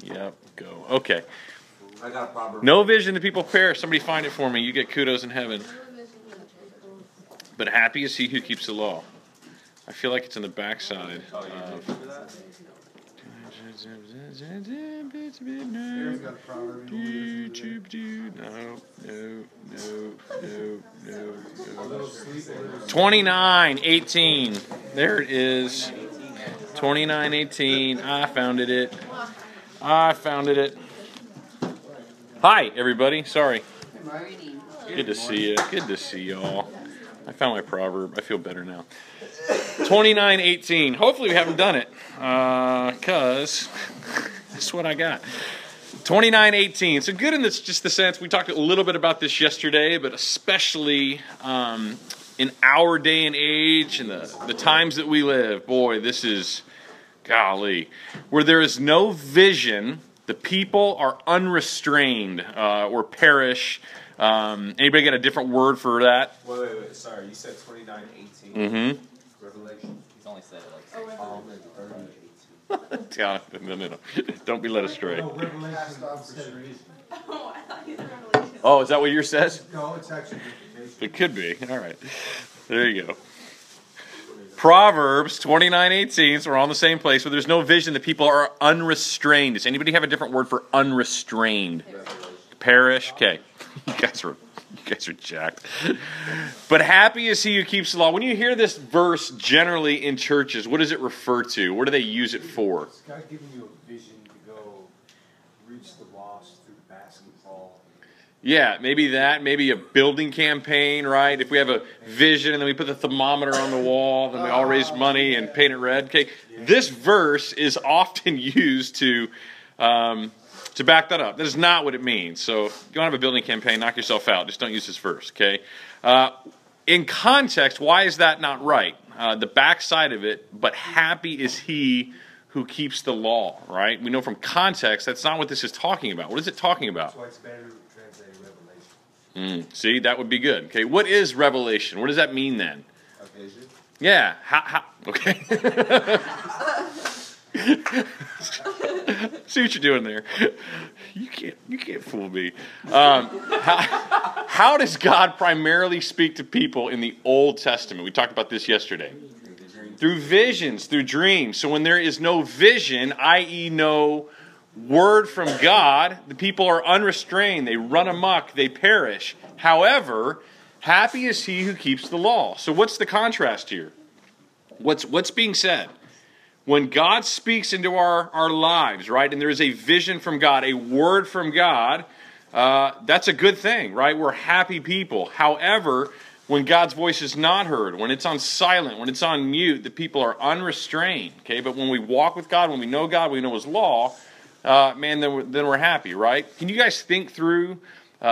Yep, go. Okay. I got a proverb. No vision, the people perish. Somebody find it for me. You get kudos in heaven. But happy is he who keeps the law. I feel like it's in the backside of... No. 29:18. There it is. 29:18. I found it. Hi, everybody. Sorry. Good to see you. Good to see y'all. I found my proverb. I feel better now. 29:18. Hopefully we haven't done it, because that's what I got. 29:18. So good in this, just the sense, we talked a little bit about this yesterday, but especially in our day and age and the times that we live. Boy, this is, golly, where there is no vision, the people are unrestrained or perish. Anybody got a different word for that? Wait. Sorry, you said 29:18. Mm-hmm. Revelation. He's only said it like 30:18. No. Don't be led astray. No, Revelation said reason. Oh, I thought you said Revelation. Oh, is that what yours says? No, it's actually interpretation. It could be. All right. There you go. Proverbs 29:18. So we're all in the same place. Where there's no vision, the people are unrestrained. Does anybody have a different word for unrestrained? Perish. Okay. You guys are jacked. But happy is he who keeps the law. When you hear this verse generally in churches, what does it refer to? What do they use it for? It's God giving you a vision to go reach the lost through basketball. Yeah, maybe that. Maybe a building campaign, right? If we have a vision and then we put the thermometer on the wall, then we all raise money and paint it red. Okay, this verse is often used to back that up. That is not what it means. So if you don't have a building campaign, knock yourself out. Just don't use this verse, okay? In context, why is that not right? The backside of it, but happy is he who keeps the law, right? We know from context that's not what this is talking about. What is it talking about? That's why it's better to translate Revelation. See, that would be good. Okay, what is revelation? What does that mean then? A vision. Yeah, okay. See what you're doing there. You can't fool me. How does God primarily speak to people in the Old Testament? We talked about this yesterday. Through visions, through dreams. So when there is no vision, i.e. no word from God, the people are unrestrained. They run amok. They perish. However, happy is he who keeps the law. So what's the contrast here? What's being said? When God speaks into our lives, right, and there is a vision from God, a word from God, that's a good thing, right? We're happy people. However, when God's voice is not heard, when it's on silent, when it's on mute, the people are unrestrained, okay? But when we walk with God, when we know God, we know His law, then we're happy, right? Can you guys think through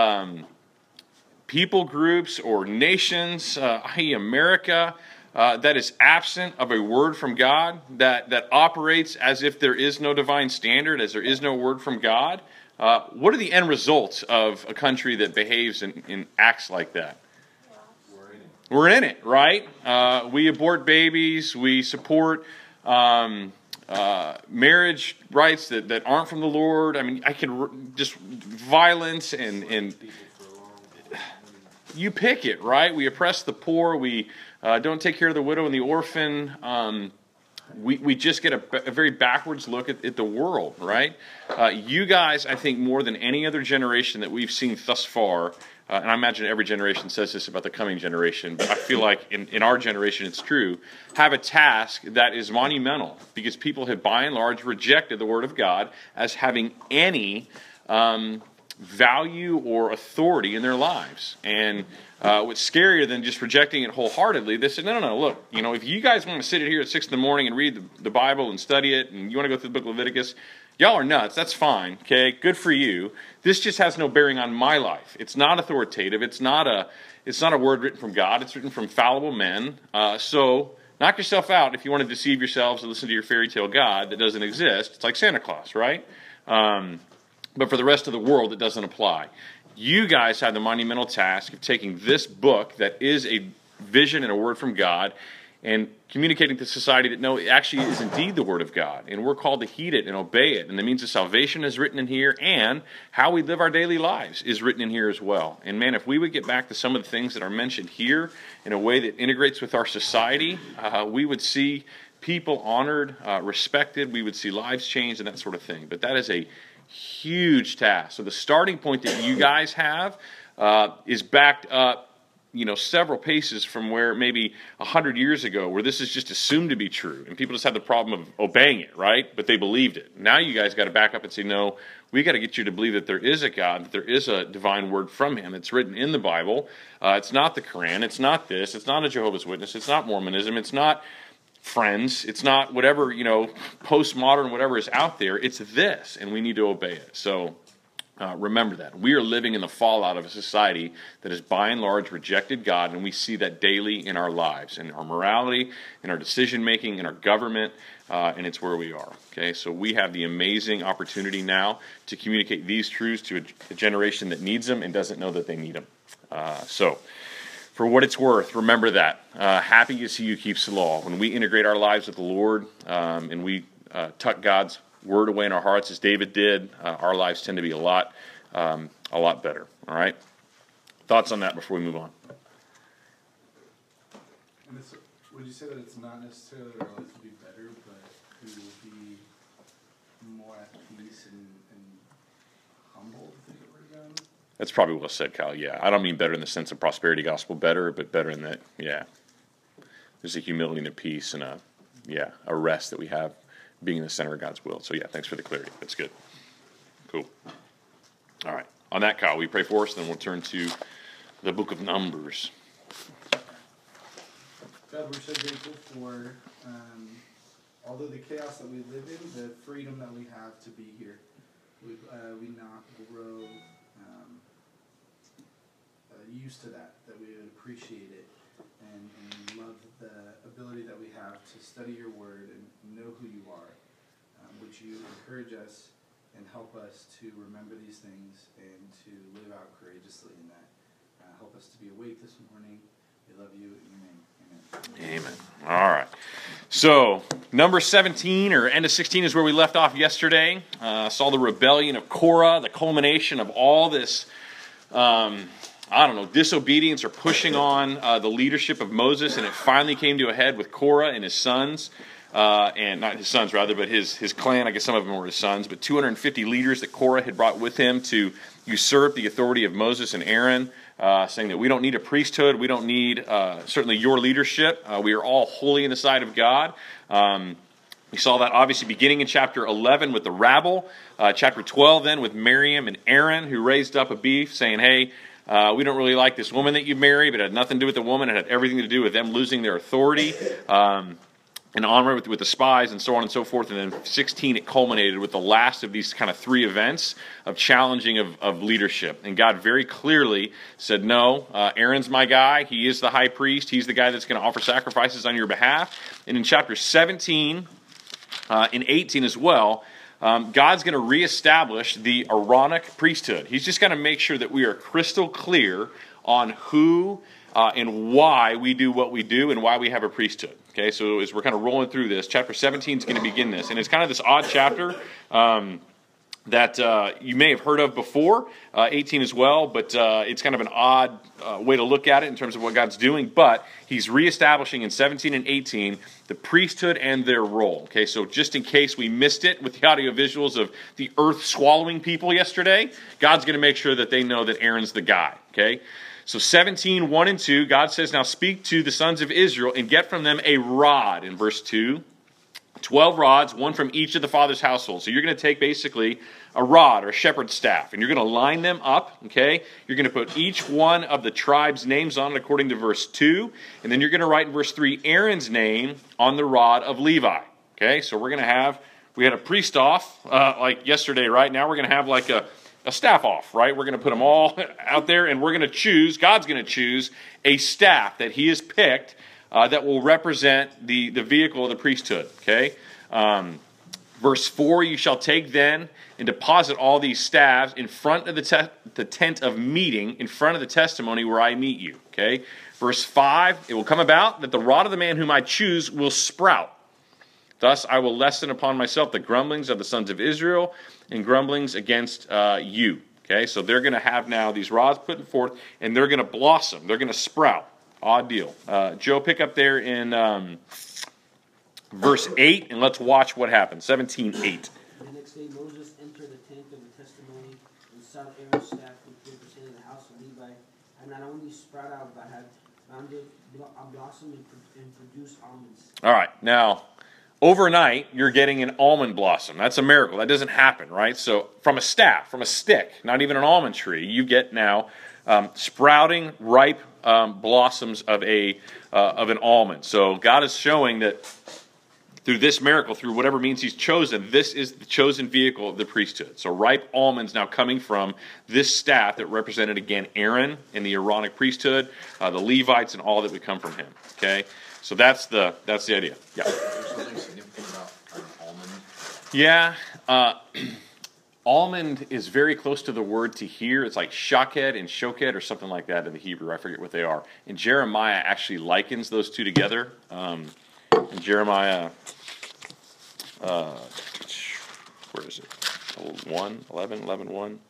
people groups or nations, i.e. America, that is absent of a word from God, that operates as if there is no divine standard, as there is no word from God? What are the end results of a country that behaves and acts like that? We're in it, right? We abort babies. We support marriage rights that aren't from the Lord. I mean, I can just violence and you pick it, right? We oppress the poor. We don't take care of the widow and the orphan. We just get a very backwards look at the world, right? You guys, I think, more than any other generation that we've seen thus far, and I imagine every generation says this about the coming generation, but I feel like in our generation it's true, have a task that is monumental because people have by and large rejected the Word of God as having any value or authority in their lives. And what's scarier than just rejecting it wholeheartedly, they said, no, look, if you guys want to sit here at 6 in the morning and read the Bible and study it, and you want to go through the book of Leviticus, y'all are nuts. That's fine, okay? Good for you. This just has no bearing on my life. It's not authoritative. It's not a word written from God. It's written from fallible men. So knock yourself out if you want to deceive yourselves and listen to your fairy tale God that doesn't exist. It's like Santa Claus, right? But for the rest of the world, it doesn't apply. You guys have the monumental task of taking this book that is a vision and a word from God and communicating to society that no, it actually is indeed the Word of God, and we're called to heed it and obey it. And the means of salvation is written in here, and how we live our daily lives is written in here as well. And man, if we would get back to some of the things that are mentioned here in a way that integrates with our society, we would see people honored, respected, we would see lives changed and that sort of thing. But that is a huge task. So the starting point that you guys have is backed up, several paces from where maybe 100 years ago, where this is just assumed to be true, and people just had the problem of obeying it, right? But they believed it. Now you guys got to back up and say, no, we got to get you to believe that there is a God, that there is a divine word from Him. It's written in the Bible. It's not the Quran. It's not this. It's not a Jehovah's Witness. It's not Mormonism. It's not Friends. It's not whatever, postmodern, whatever is out there. It's this, and we need to obey it. So remember that. We are living in the fallout of a society that has by and large rejected God, and we see that daily in our lives, in our morality, in our decision-making, in our government, and it's where we are. Okay, so we have the amazing opportunity now to communicate these truths to a generation that needs them and doesn't know that they need them. So for what it's worth, remember that. Happy is he who keeps the law. When we integrate our lives with the Lord and we tuck God's word away in our hearts, as David did, our lives tend to be a lot better. All right? Thoughts on that before we move on? And would you say that it's not necessarily our life will be better, but we will be more at peace and humble, to think of it again? That's probably well said, Kyle. Yeah, I don't mean better in the sense of prosperity gospel better, but better in that, there's a humility and a peace and a rest that we have being in the center of God's will. So thanks for the clarity. That's good. Cool. All right. On that, Kyle, we pray for us, then we'll turn to the book of Numbers. God, we're so grateful for, although the chaos that we live in, the freedom that we have to be here. We not grow used to that we would appreciate it and love the ability that we have to study your word and know who you are. Would you encourage us and help us to remember these things and to live out courageously in that. Help us to be awake this morning. We love you. In your name. Amen. Amen. All right. So, number 17, or end of 16 is where we left off yesterday. Saw the rebellion of Korah, the culmination of all this, disobedience or pushing on the leadership of Moses, and it finally came to a head with Korah and his sons. And not his sons, rather, but his clan. I guess some of them were his sons, but 250 leaders that Korah had brought with him to usurp the authority of Moses and Aaron, saying that we don't need a priesthood, we don't need certainly your leadership. We are all holy in the sight of God. We saw that obviously beginning in chapter 11 with the rabble, chapter 12 then with Miriam and Aaron, who raised up a beef, saying, hey, we don't really like this woman that you married, but it had nothing to do with the woman. It had everything to do with them losing their authority. And onward with the spies and so on and so forth. And then 16, it culminated with the last of these kind of three events of challenging of leadership. And God very clearly said, no, Aaron's my guy. He is the high priest. He's the guy that's going to offer sacrifices on your behalf. And in chapter 17 and 18 as well, God's going to reestablish the Aaronic priesthood. He's just going to make sure that we are crystal clear on who and why we do what we do and why we have a priesthood. Okay, so as we're kind of rolling through this, chapter 17 is going to begin this. And it's kind of this odd chapter that you may have heard of before, 18 as well, but it's kind of an odd way to look at it in terms of what God's doing. But he's reestablishing in 17 and 18 the priesthood and their role. Okay, so just in case we missed it with the audio visuals of the earth swallowing people yesterday, God's going to make sure that they know that Aaron's the guy. Okay. So 17, 1 and 2, God says, now speak to the sons of Israel and get from them a rod, in verse 2. 12 rods, one from each of the father's household. So you're going to take basically a rod or a shepherd's staff, and you're going to line them up, okay? You're going to put each one of the tribe's names on it according to verse 2, and then you're going to write in verse 3 Aaron's name on the rod of Levi, okay? So we had a priest off like yesterday, right? Now we're going to have like a staff off, right? We're going to put them all out there, and we're going to choose, God's going to choose a staff that he has picked that will represent the vehicle of the priesthood, okay? Verse 4, you shall take then and deposit all these staffs in front of the tent of meeting, in front of the testimony where I meet you, Okay? Verse 5, it will come about that the rod of the man whom I choose will sprout. Thus I will lessen upon myself the grumblings of the sons of Israel and grumblings against you. Okay, so they're going to have now these rods put forth, and they're going to blossom. They're going to sprout. Odd deal. Joe, pick up there in verse 8, and let's watch what happens. 17:8. The next day Moses entered the tent of the testimony and saw Aaron's staff which represented the house of Levi, and not only sprout out, but had rounded blossom and produced almonds. All right, now, overnight, you're getting an almond blossom. That's a miracle. That doesn't happen, right? So from a staff, from a stick, not even an almond tree, you get now sprouting, ripe blossoms of an almond. So God is showing that through this miracle, through whatever means he's chosen, this is the chosen vehicle of the priesthood. So ripe almonds now coming from this staff that represented, again, Aaron in the Aaronic priesthood, the Levites, and all that would come from him. Okay? So that's the idea. Yeah. Is there something significant about an almond? Yeah. Almond is very close to the word to hear. It's like shaked and shoked or something like that in the Hebrew. I forget what they are. And Jeremiah actually likens those two together. In Jeremiah, where is it? 11, 1.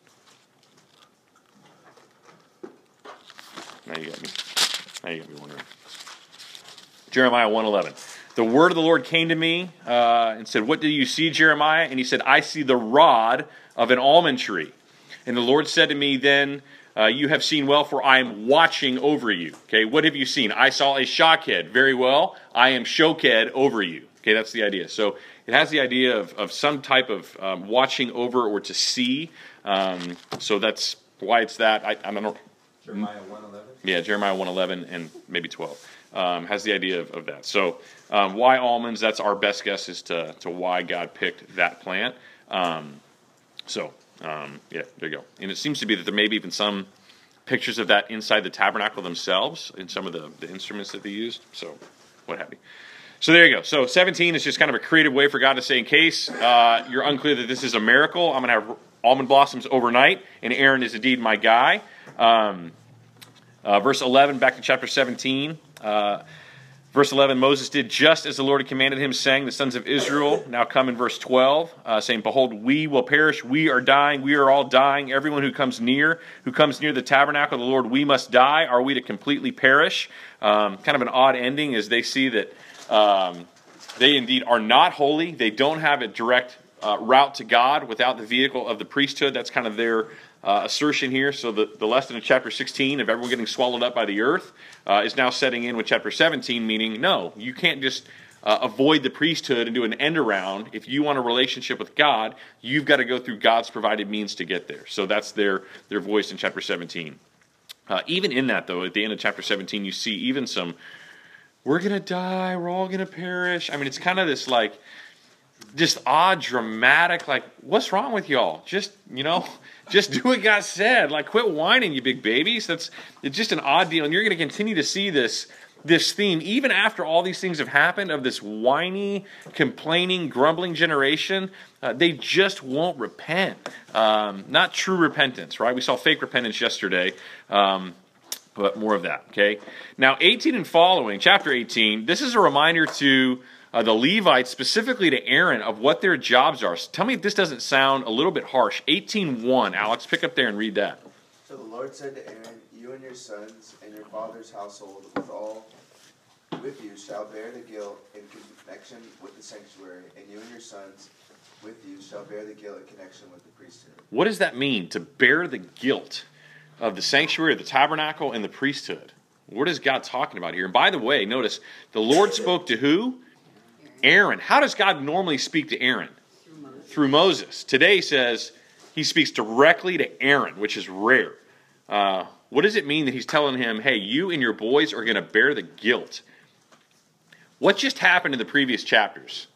Now you got me wondering. Jeremiah 1:11. The word of the Lord came to me and said, "What do you see, Jeremiah?" And he said, "I see the rod of an almond tree." And the Lord said to me then, "You have seen well, for I am watching over you." Okay, what have you seen? I saw a shaked. Very well. I am shoked over you. Okay, that's the idea. So it has the idea of some type of watching over or to see. So that's why it's that. I don't know. Jeremiah 1:11? Yeah, Jeremiah 1:11 and maybe 12 has the idea of that. So why almonds? That's our best guess as to why God picked that plant. Yeah, there you go. And it seems to be that there may be even some pictures of that inside the tabernacle themselves in some of the instruments that they used. So what have you. So there you go. So 17 is just kind of a creative way for God to say, in case you're unclear that this is a miracle, I'm going to have almond blossoms overnight, and Aaron is indeed my guy. Verse 11, back to chapter 17. Verse 11, Moses did just as the Lord had commanded him, saying, the sons of Israel now come in verse 12, saying, "Behold, we will perish, we are dying, we are all dying. Everyone who comes near the tabernacle of the Lord, we must die. Are we to completely perish?" Kind of an odd ending as they see that they indeed are not holy. They don't have a direct route to God without the vehicle of the priesthood. That's kind of their assertion here. So the lesson in chapter 16 of everyone getting swallowed up by the earth is now setting in with chapter 17, meaning, no, you can't just avoid the priesthood and do an end around. If you want a relationship with God, you've got to go through God's provided means to get there. So that's their voice in chapter 17. Even in that, though, at the end of chapter 17, you see even some, we're going to die, we're all going to perish. I mean, it's kind of this like, just odd, dramatic, like, what's wrong with y'all? Just do what God said. Like, quit whining, you big babies. It's just an odd deal. And you're going to continue to see this theme, even after all these things have happened, of this whiny, complaining, grumbling generation. They just won't repent. Not true repentance, right? We saw fake repentance yesterday. But more of that, okay? Now, 18 and following, chapter 18, this is a reminder to the Levites, specifically to Aaron, of what their jobs are. So tell me if this doesn't sound a little bit harsh. 18:1, Alex, pick up there and read that. So the Lord said to Aaron, "You and your sons and your father's household with you shall bear the guilt in connection with the sanctuary, and you and your sons with you shall bear the guilt in connection with the priesthood." What does that mean, to bear the guilt of the sanctuary, the tabernacle, and the priesthood? What is God talking about here? And by the way, notice, the Lord spoke to who? Aaron. How does God normally speak to Aaron? Through Moses. Today says he speaks directly to Aaron, which is rare. What does it mean that he's telling him, hey, you and your boys are going to bear the guilt? What just happened in the previous chapters?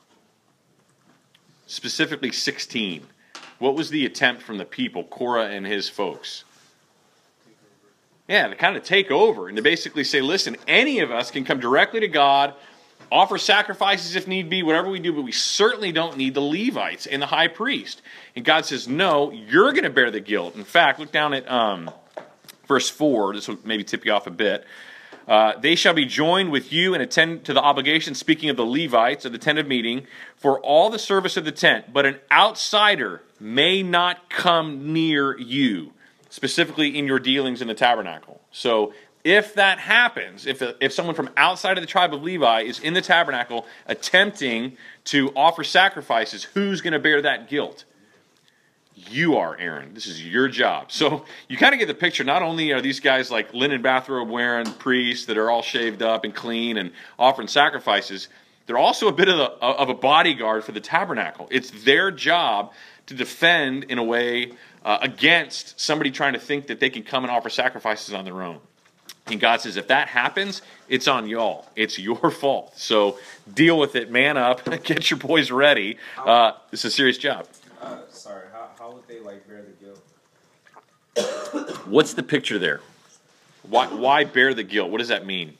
Specifically 16. What was the attempt from the people, Korah and his folks? Yeah, to kind of take over and to basically say, listen, any of us can come directly to God, offer sacrifices if need be, whatever we do, but we certainly don't need the Levites and the high priest. And God says, no, you're going to bear the guilt. In fact, look down at Verse 4, this will maybe tip you off a bit. They shall be joined with you and attend to the obligation, speaking of the Levites, of the tent of meeting, for all the service of the tent. But an outsider may not come near you, specifically in your dealings in the tabernacle. So if that happens, if someone from outside of the tribe of Levi is in the tabernacle attempting to offer sacrifices, who's going to bear that guilt? You are, Aaron. This is your job. So you kind of get the picture. Not only are these guys like linen bathrobe wearing priests that are all shaved up and clean and offering sacrifices, they're also a bit of a bodyguard for the tabernacle. It's their job to defend in a way against somebody trying to think that they can come and offer sacrifices on their own. And God says, if that happens, it's on y'all. It's your fault. So deal with it. Man up. Get your boys ready. It's a serious job. Sorry, how would they like bear the guilt? What's the picture there? Why bear the guilt? What does that mean?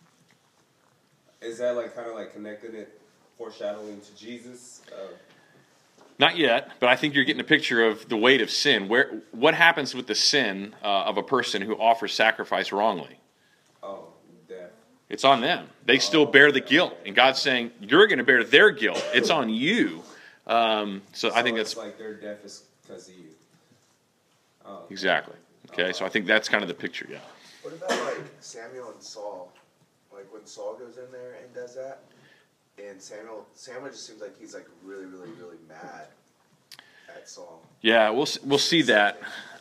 Is that like kind of like connecting it, foreshadowing to Jesus? Not yet, but I think you're getting a picture of the weight of sin. What happens with the sin of a person who offers sacrifice wrongly? Oh, death. It's on them. They still bear the guilt, and God's saying you're going to bear their guilt. It's on you. So I think that's like their death is because of you. Oh, exactly. Okay, so I think that's kind of the picture. Yeah. What about like Samuel and Saul? Like when Saul goes in there and does that, and Samuel just seems like he's like really, really, really mad at Saul. Yeah, we'll see that.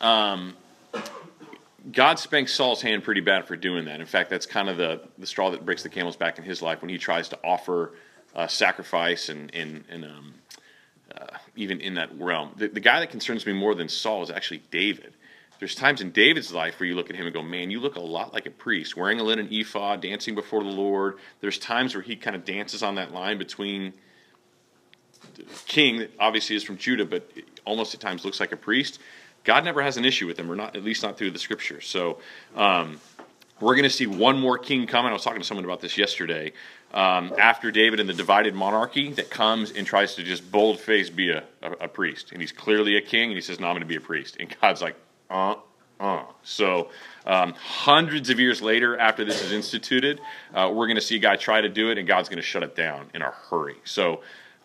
God spanked Saul's hand pretty bad for doing that. In fact, that's kind of the straw that breaks the camel's back in his life when he tries to offer sacrifice and even in that realm. The guy that concerns me more than Saul is actually David. There's times in David's life where you look at him and go, man, you look a lot like a priest, wearing a linen ephod, dancing before the Lord. There's times where he kind of dances on that line between the king, that obviously is from Judah, but almost at times looks like a priest. God never has an issue with him, or not, at least not through the scriptures. So we're going to see one more king coming. I was talking to someone about this yesterday. After David in the divided monarchy that comes and tries to just bold-face be a priest. And he's clearly a king, and he says, no, I'm going to be a priest. And God's like, So hundreds of years later, after this is instituted, we're going to see a guy try to do it, and God's going to shut it down in a hurry. So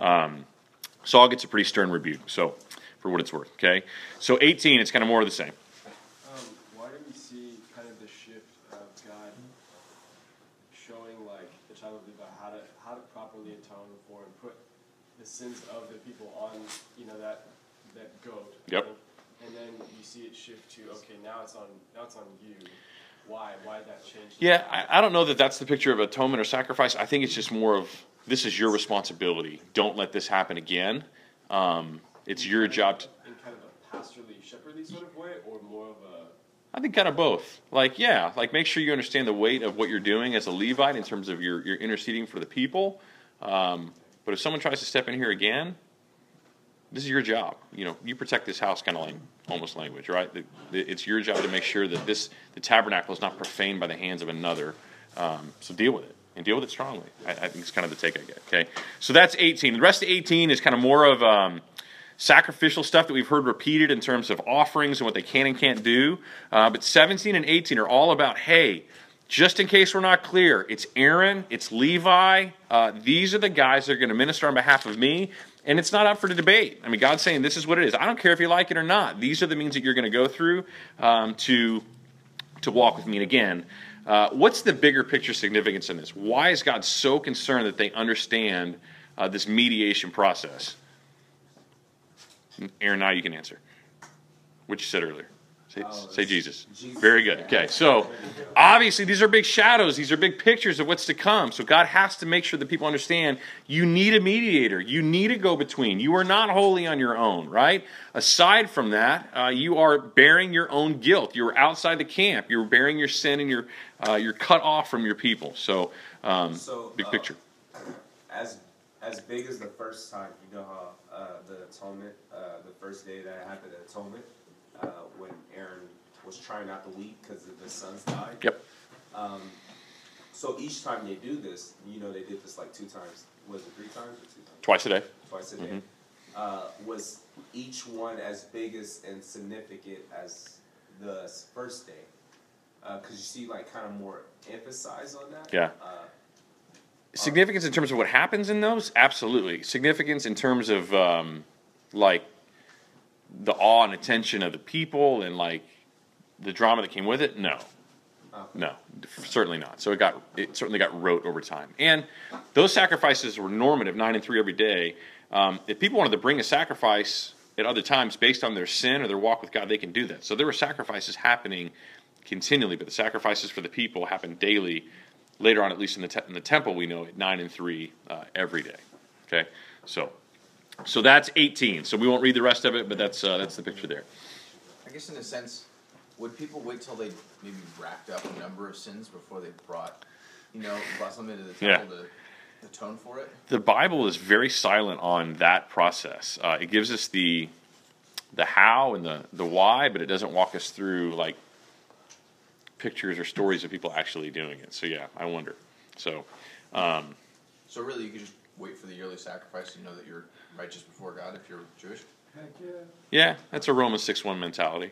Saul gets a pretty stern rebuke, so for what it's worth, okay? So 18, it's kind of more of the same. Why do we see kind of the shift of God showing like the child of Levi how to properly atone for and put the sins of the people on, that goat? Yep. Right? And then you see it shift to, okay, now it's on you. Why that change? Yeah, I don't know that that's the picture of atonement or sacrifice. I think it's just more of, this is your responsibility. Don't let this happen again. It's your job to... In kind of a pastorly, shepherdly sort of way, or more of a... I think kind of both. Like make sure you understand the weight of what you're doing as a Levite in terms of your interceding for the people. But if someone tries to step in here again, this is your job. You protect this house, kind of like almost language, right? It's your job to make sure that the tabernacle is not profaned by the hands of another. So deal with it, and deal with it strongly. I think it's kind of the take I get. Okay, so that's 18. The rest of 18 is kind of more of sacrificial stuff that we've heard repeated in terms of offerings and what they can and can't do. But 17 and 18 are all about, hey, just in case we're not clear, it's Aaron, it's Levi. These are the guys that are going to minister on behalf of me. And it's not up for the debate. I mean, God's saying this is what it is. I don't care if you like it or not. These are the means that you're going to go through to walk with me. And again, what's the bigger picture significance in this? Why is God so concerned that they understand this mediation process? Aaron, now you can answer. What you said earlier. Say Jesus. Very good. Okay, so obviously these are big shadows. These are big pictures of what's to come. So God has to make sure that people understand you need a mediator. You need a go-between. You are not wholly on your own, right? Aside from that, you are bearing your own guilt. You're outside the camp. You're bearing your sin, and you're cut off from your people. So big picture. As big as the first time, how the atonement, the first day that happened, the atonement, when Aaron was trying not to weep because his sons died. Yep. So each time they do this, they did this like 2 times. Was it 3 times or 2 times? Twice a day. Twice a day. Was each one as big and significant as the first day? Because you see, like, kind of more emphasis on that. Yeah. Significance in terms of what happens in those? Absolutely. Significance in terms of, like, the awe and attention of the people and, like, the drama that came with it? No. No, certainly not. So it certainly got rote over time. And those sacrifices were normative, 9 and 3 every day. If people wanted to bring a sacrifice at other times based on their sin or their walk with God, they can do that. So there were sacrifices happening continually, but the sacrifices for the people happened daily. Later on, at least in the temple, we know at 9 and 3 every day. Okay, so that's 18. So we won't read the rest of it, but that's the picture there. I guess in a sense, would people wait till they maybe racked up a number of sins before they brought something to the temple to atone for it? The Bible is very silent on that process. It gives us the how and the why, but it doesn't walk us through like pictures or stories of people actually doing it. So yeah, I wonder. So really, you could just wait for the yearly sacrifice and know that you're righteous before God if you're Jewish. Heck yeah. Yeah, that's a Romans 6:1 mentality.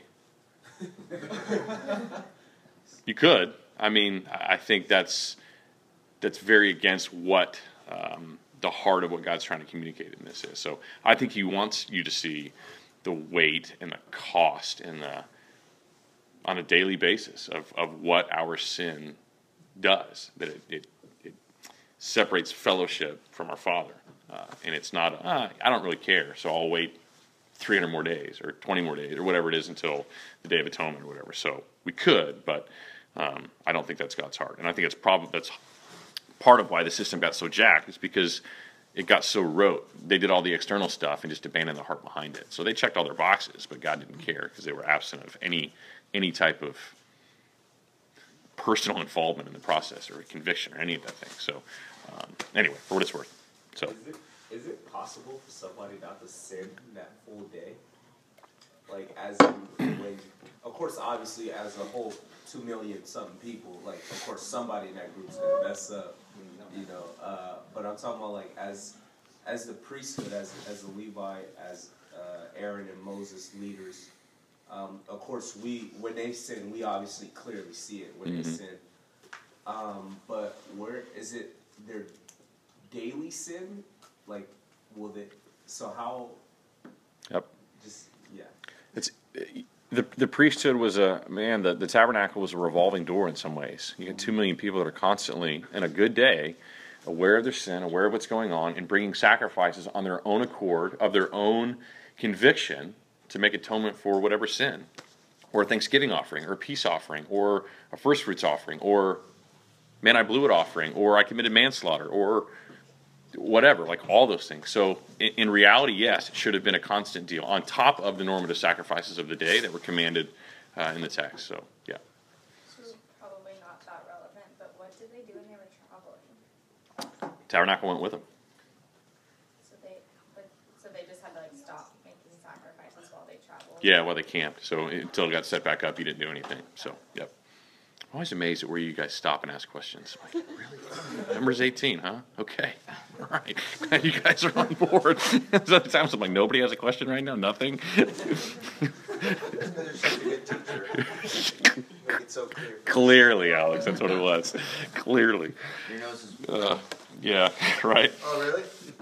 You could. I mean, I think that's very against what the heart of what God's trying to communicate in this is. So I think He wants you to see the weight and the cost and on a daily basis of what our sin does. That it separates fellowship from our Father, and it's not. I don't really care, so I'll wait 300 more days or 20 more days or whatever it is until the Day of Atonement or whatever. So we could, but I don't think that's God's heart. And I think that's part of why the system got so jacked is because it got so rote. They did all the external stuff and just abandoned the heart behind it. So they checked all their boxes, but God didn't care because they were absent of any type of personal involvement in the process or conviction or any of that thing. So anyway, for what it's worth. So. Is it possible for somebody not to sin that full day? Like, as in, when, of course, obviously, as a whole 2 million something people, like, of course, somebody in that group's gonna mess up, but I'm talking about, like, as the priesthood, as the Levi, as Aaron and Moses leaders, of course, when they sin, we obviously clearly see it when they sin. But where is it their daily sin? Like, will they? So how? Yep. Just yeah. It's the priesthood was the tabernacle was a revolving door in some ways. You had 2 million people that are constantly, in a good day, aware of their sin, aware of what's going on, and bringing sacrifices on their own accord, of their own conviction, to make atonement for whatever sin, or a Thanksgiving offering, or a peace offering, or a first fruits offering, or man, I blew it offering, or I committed manslaughter, or whatever, like all those things. So in reality, yes, it should have been a constant deal on top of the normative sacrifices of the day that were commanded in the text. So yeah. So probably not that relevant, but what did they do when they were traveling? Tabernacle went with them. So they just had to like stop making sacrifices while they traveled. Yeah, while they camped. So until it got set back up, you didn't do anything. So yep. I'm always amazed at where you guys stop and ask questions. Like, really? Numbers 18, huh? Okay. All right. Glad you guys are on board. Sometimes I'm like, nobody has a question right now? Nothing? Because you're such a good teacher. Make it so clear. Clearly, Alex. That's what it was. Clearly. Your nose is... Yeah, right. Oh, really?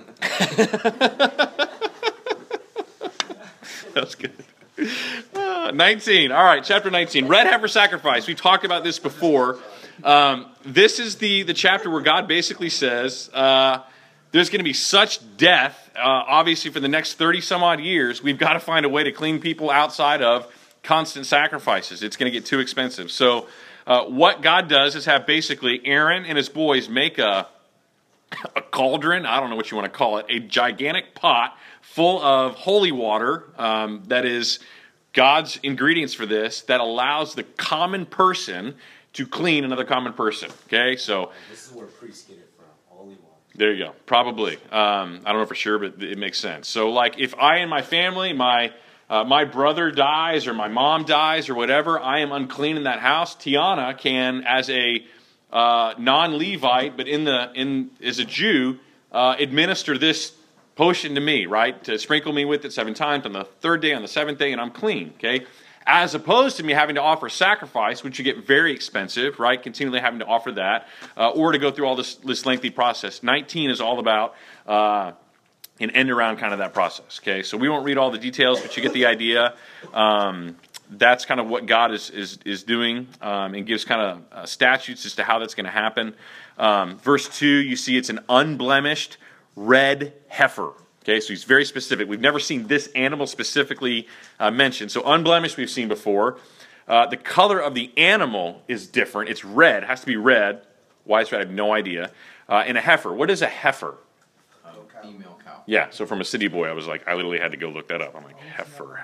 That's good. 19. All right, chapter 19. Red heifer sacrifice. We talked about this before. This is the chapter where God basically says there's going to be such death, obviously, for the next 30 some odd years. We've got to find a way to clean people outside of constant sacrifices. It's going to get too expensive. So what God does is have basically Aaron and his boys make a cauldron, I don't know what you want to call it, a gigantic pot full of holy water that is God's ingredients for this, that allows the common person to clean another common person. Okay, so This is where priests get it from, holy water. there you go. Probably. I don't know for sure, but it makes sense. So, like, if I and my family, my brother dies or my mom dies or whatever, I am unclean in that house. Tiana can, as a non-Levite, but as a Jew, administer this potion to me, right? To sprinkle me with it 7 times on the 3rd day, on the 7th day, and I'm clean, okay? as opposed to me having to offer sacrifice, which you get very expensive, right? Continually having to offer that, or to go through all this lengthy process. 19 is all about an end around kind of that process. Okay, so we won't read all the details, but you get the idea. That's kind of what God is doing, and gives kind of statutes as to how that's going to happen. Verse 2, you see it's an unblemished red heifer. Okay, so he's very specific. We've never seen this animal specifically mentioned. So unblemished we've seen before. The color of the animal is different. It's red. It has to be red. Why it's red, I have no idea. And a heifer. What is a heifer? Female cow. Yeah, so from a city boy, I was like, I literally had to go look that up. I'm like, heifer.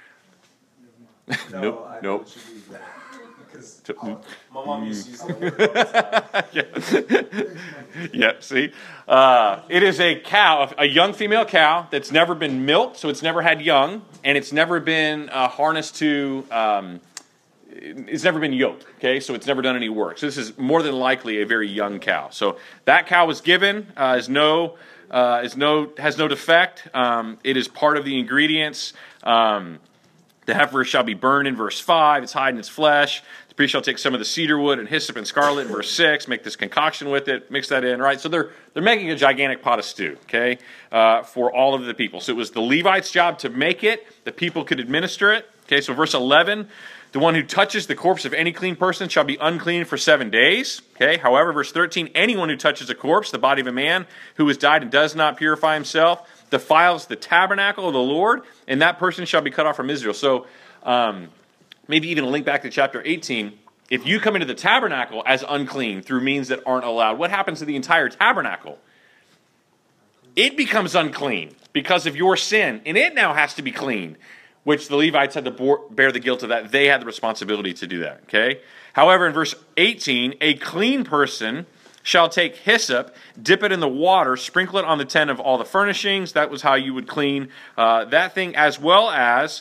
Nope. I know Nope. what you mean, because To- my mom used to use the word all the time. Yeah, see? It is a cow, a young female cow that's never been milked, so it's never had young, and it's never been harnessed to, it's never been yoked, okay? So it's never done any work. So this is more than likely a very young cow. So that cow was given, has no defect. It is part of the ingredients. The heifer shall be burned in verse 5, its hide and its flesh. The priest shall take some of the cedar wood and hyssop and scarlet in verse 6, make this concoction with it, mix that in, right? So they're making a gigantic pot of stew, okay, for all of the people. So it was the Levites' job to make it. The people could administer it. Okay, so verse 11, the one who touches the corpse of any clean person shall be unclean for 7 days. Okay, however, verse 13, anyone who touches a corpse, the body of a man who has died and does not purify himself, defiles the tabernacle of the Lord, and that person shall be cut off from Israel. So maybe even a link back to chapter 18. If you come into the tabernacle as unclean through means that aren't allowed, what happens to the entire tabernacle? It becomes unclean because of your sin, and it now has to be clean, which the Levites had to bear the guilt of that. They had the responsibility to do that. Okay. However, in verse 18, a clean person shall take hyssop, dip it in the water, sprinkle it on the tent of all the furnishings. That was how you would clean that thing, as well as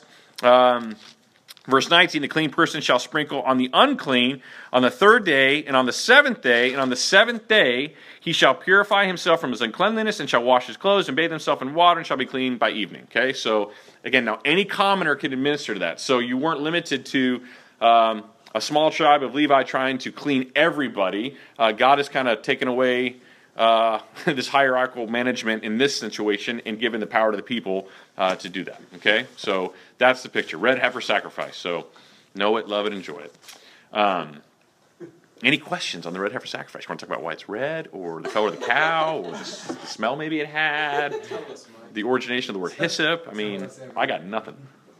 verse 19, the clean person shall sprinkle on the unclean on the 3rd day and on the 7th day, and on the 7th day he shall purify himself from his uncleanliness and shall wash his clothes and bathe himself in water and shall be clean by evening. Okay, so again, now any commoner can administer to that. So you weren't limited to a small tribe of Levi trying to clean everybody. God has kind of taken away this hierarchical management in this situation and given the power to the people to do that. Okay, so that's the picture. Red heifer sacrifice. So know it, love it, enjoy it. Any questions on the red heifer sacrifice? You want to talk about why it's red, or the color of the cow, or the smell maybe it had, the origination of the word hyssop? I mean, I got nothing.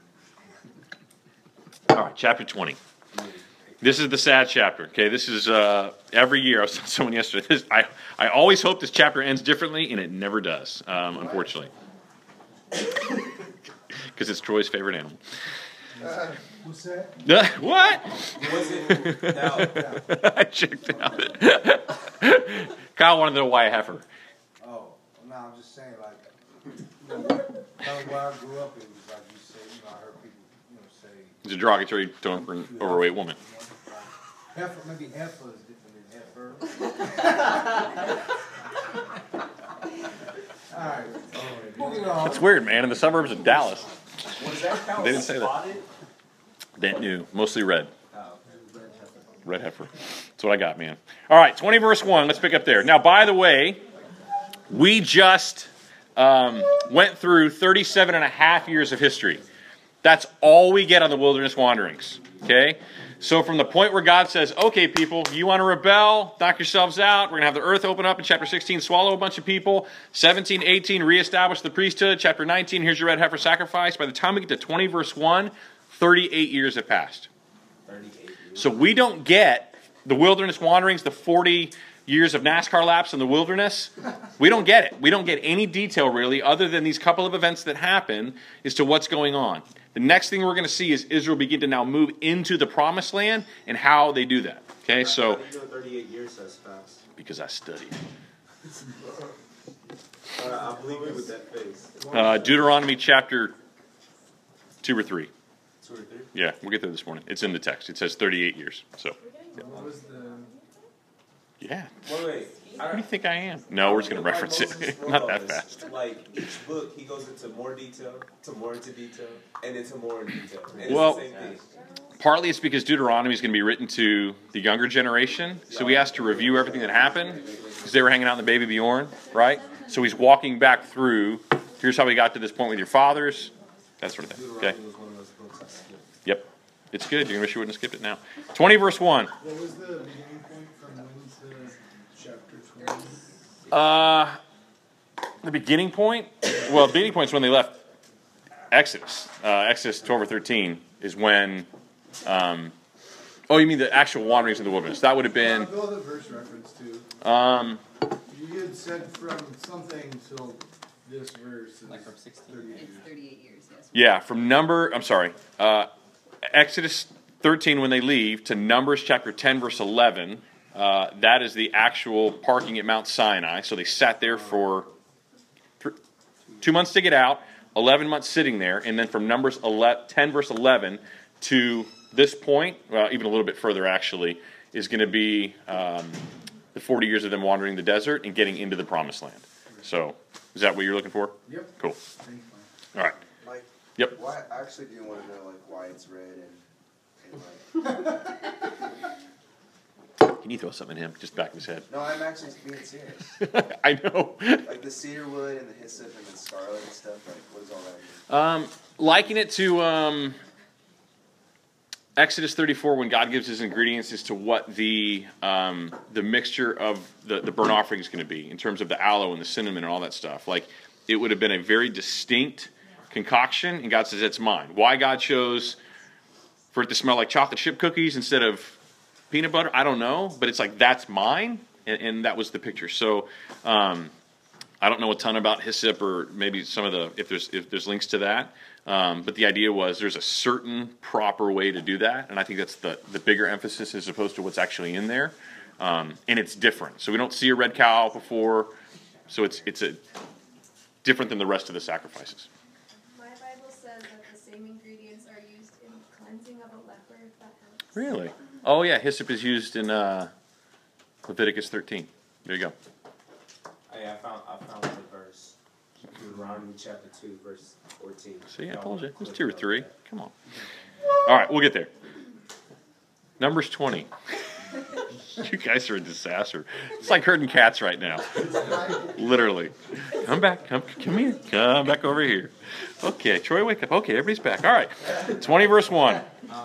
All right, chapter 20. This is the sad chapter. Okay, this is every year. I was telling someone yesterday. I always hope this chapter ends differently, and it never does, unfortunately, because it's Troy's favorite animal. What's that? What? Was it? No. I checked out. Kyle wanted to know why a heifer. Oh, no, I'm just saying, like, kind of where I grew up, it was like you say, I heard people, say, It's a derogatory term for an overweight woman. heifer, maybe heifer is different than heifer. All right, moving on. It's weird, man. In the suburbs of Dallas, Was that cow They didn't say that. spotted? that new, mostly red. Oh. Red heifer. That's what I got, man. All right, 20 verse 1. Let's pick up there. Now, by the way, we just went through 37 and a half years of history. That's all we get on the wilderness wanderings. Okay? So from the point where God says, okay, people, you want to rebel, knock yourselves out, we're going to have the earth open up in chapter 16, swallow a bunch of people. 17, 18, reestablish the priesthood. Chapter 19, here's your red heifer sacrifice. By the time we get to 20 verse 1, 38 years have passed. 38 years. So we don't get the wilderness wanderings, the 40 years of NASCAR laps in the wilderness. We don't get it. We don't get any detail really other than these couple of events that happen as to what's going on. The next thing we're going to see is Israel begin to now move into the promised land and how they do that. Okay, so How do you know 38 years as fast? because I studied. I believe you with that face. Deuteronomy chapter 2 or 3. 2 or 3? Yeah, we'll get there this morning. It's in the text. It says 38 years. So, What was the? Yeah. Wait. Who do you think I am? No, we're just going to reference it. Not that fast. Like each book, he goes into more detail, and into more detail. And Well, it's the same thing. Partly it's because Deuteronomy is going to be written to the younger generation. So he has to review everything that happened because they were hanging out in the baby Bjorn, right? So he's walking back through. Here's how we got to this point with your fathers. That sort of thing. Okay. Deuteronomy was one of those books I skipped. Yep. It's good. You're going to wish you wouldn't have skipped it now. 20 verse 1. What was the beginning point from when to chapter 20? The beginning point? Well, the beginning point is when they left Exodus. Exodus 12 or 13 is when... oh, you mean the actual wanderings in the wilderness? That would have been... Go to the verse reference too. You had said from something till this verse. Like from 16. It's 38 years, yes. Yeah, from Exodus 13 when they leave to Numbers chapter 10 verse 11. That is the actual parking at Mount Sinai. So they sat there for 2 months to get out, 11 months sitting there, and then from Numbers 10 verse 11 to this point, well, even a little bit further actually, is going to be the 40 years of them wandering the desert and getting into the promised land. So, is that what you're looking for? Yep. Cool. Thanks, Mike. All right. Mike, Yep. why, I actually do want to know, like, why it's red and like... Can you throw something at him? Just back of his head. No, I'm actually being serious. I know. Like the cedar wood and the hyssop and the scarlet and stuff, like, what does all that mean? Liken it to Exodus 34 when God gives his ingredients as to what the mixture of the burnt offering is going to be in terms of the aloe and the cinnamon and all that stuff. Like, it would have been a very distinct concoction, and God says, it's mine. Why God chose for it to smell like chocolate chip cookies instead of peanut butter, I don't know, but it's like, that's mine, and that was the picture. So, I don't know a ton about hyssop or maybe some of the, if there's links to that. But the idea was there's a certain proper way to do that, and I think that's the bigger emphasis as opposed to what's actually in there. And it's different. So we don't see a red cow before, so it's different than the rest of the sacrifices. My Bible says that the same ingredients are used in cleansing of a leper, if that helps. Really? Oh yeah, hyssop is used in Leviticus 13. There you go. Hey, I found the verse. Deuteronomy chapter 2, verse 14. See, I told you. It was 2 or 3. Come on. All right, we'll get there. Numbers 20. You guys are a disaster. It's like herding cats right now. Literally. Come back. Come here. Come back over here. Okay, Troy, wake up. Okay, everybody's back. All right. 20 verse 1.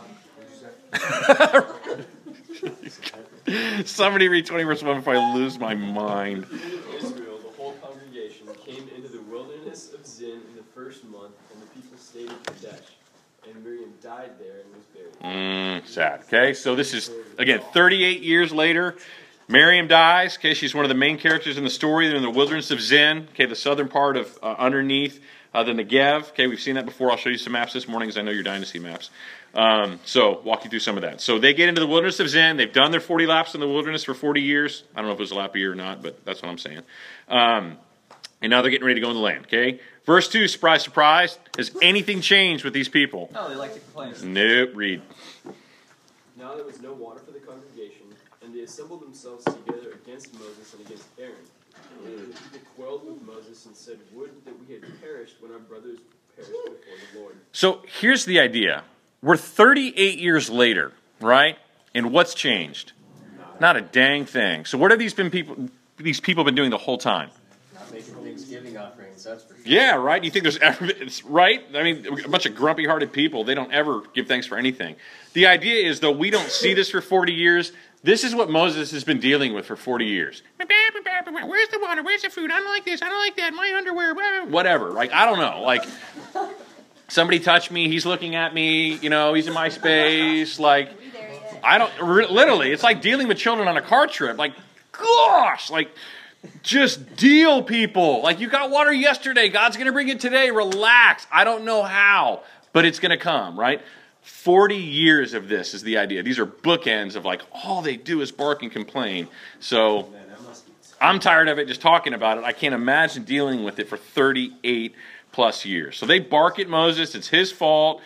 Somebody read 20 verse 1 before I lose my mind. Israel, the whole congregation, came into the wilderness of Zin in the first month, and the people stayed at Kadesh. And Miriam died there and was buried. Sad. Okay, so this is, again, 38 years later. Miriam dies. Okay, she's one of the main characters in the story. They're in the wilderness of Zin. Okay, the southern part of underneath the Negev. Okay, we've seen that before. I'll show you some maps this morning because I know you're dying to see maps. So, walk you through some of that. So, they get into the wilderness of Zin. They've done their 40 laps in the wilderness for 40 years. I don't know if it was a lap a year or not, but that's what I'm saying. And now they're getting ready to go in the land. Okay, verse 2, surprise, surprise. Has anything changed with these people? No, they like to complain. Nope, read. Now there was no water for the congregation, and they assembled themselves together against Moses and against Aaron. And the people quarreled with Moses and said, "Would that we had perished when our brothers perished before the Lord." So, here's the idea. We're 38 years later, right? And what's changed? Not a dang thing. So what have these people been doing the whole time? Not making Thanksgiving offerings, that's for sure. Yeah, right? You think there's ever, it's right? I mean, a bunch of grumpy-hearted people, they don't ever give thanks for anything. The idea is, though, we don't see this for 40 years. This is what Moses has been dealing with for 40 years. Where's the water? Where's the food? I don't like this. I don't like that. My underwear. Whatever. Like, I don't know. Like, somebody touched me. He's looking at me. You know, he's in my space. Like, I don't, literally, it's like dealing with children on a car trip. Like, gosh, like, just deal, people. Like, you got water yesterday. God's going to bring it today. Relax. I don't know how, but it's going to come, right? 40 years of this is the idea. These are bookends of like, all they do is bark and complain. So I'm tired of it just talking about it. I can't imagine dealing with it for 38 plus years. So they bark at Moses. It's his fault.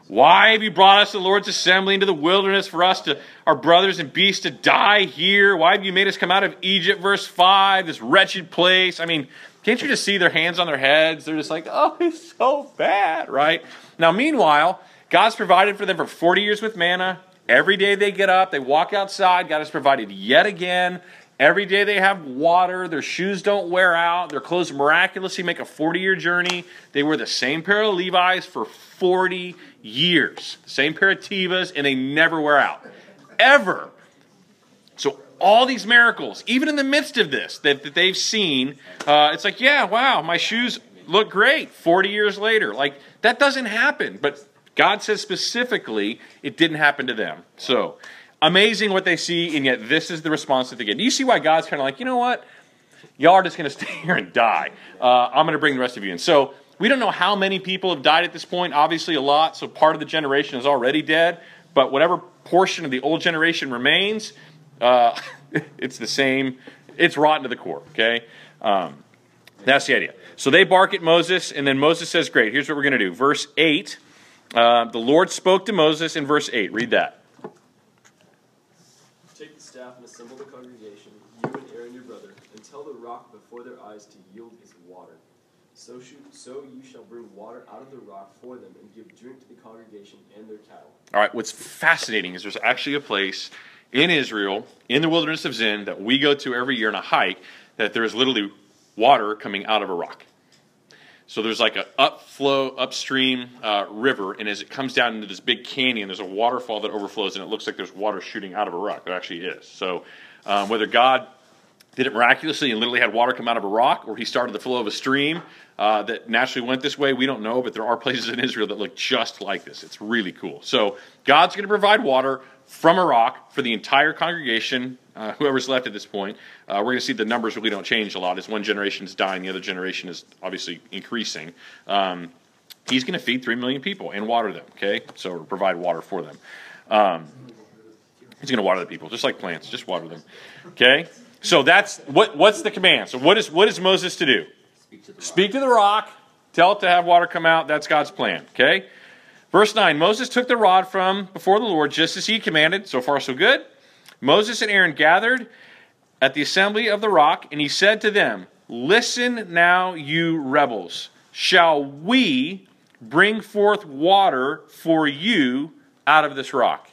Why have you brought us to the Lord's assembly into the wilderness for us to, our brothers and beasts to die here? Why have you made us come out of Egypt, verse 5, this wretched place? I mean, can't you just see their hands on their heads? They're just like, oh, it's so bad, right? Now, meanwhile, God's provided for them for 40 years with manna. Every day they get up, they walk outside. God has provided yet again. Every day they have water. Their shoes don't wear out. Their clothes miraculously make a 40-year journey. They wear the same pair of Levi's for 40 years. The same pair of Tevas, and they never wear out. Ever. So all these miracles, even in the midst of this, that they've seen, it's like, yeah, wow, my shoes look great 40 years later. Like, that doesn't happen. But God says specifically it didn't happen to them. So amazing what they see, and yet this is the response that they get. Do you see why God's kind of like, you know what? Y'all are just going to stay here and die. I'm going to bring the rest of you in. So we don't know how many people have died at this point. Obviously a lot. So part of the generation is already dead. But whatever portion of the old generation remains, it's the same. It's rotten to the core. Okay? That's the idea. So they bark at Moses, and then Moses says, great, here's what we're going to do. Verse 8, the Lord spoke to Moses in verse 8. Read that. Take the staff and assemble the congregation, you and Aaron your brother, and tell the rock before their eyes to yield his water. So you shall bring water out of the rock for them and give drink to the congregation and their cattle. All right, what's fascinating is there's actually a place in Israel, in the wilderness of Zin, that we go to every year on a hike, that there is literally water coming out of a rock. So there's like an upstream river, and as it comes down into this big canyon, there's a waterfall that overflows, and it looks like there's water shooting out of a rock. There actually is. So whether God did it miraculously and literally had water come out of a rock, or he started the flow of a stream that naturally went this way, we don't know, but there are places in Israel that look just like this. It's really cool. So God's going to provide water from a rock for the entire congregation, whoever's left at this point. We're going to see the numbers really don't change a lot. As one generation is dying, the other generation is obviously increasing. He's going to feed 3 million people and water them, okay? So provide water for them. He's going to water the people, just like plants. Just water them, okay? So that's what's the command? So what is Moses to do? Speak to the rock. Tell it to have water come out. That's God's plan, okay? Verse 9, Moses took the rod from before the Lord, just as he commanded. So far, so good. Moses and Aaron gathered at the assembly of the rock, and he said to them, listen now, you rebels. Shall we bring forth water for you out of this rock?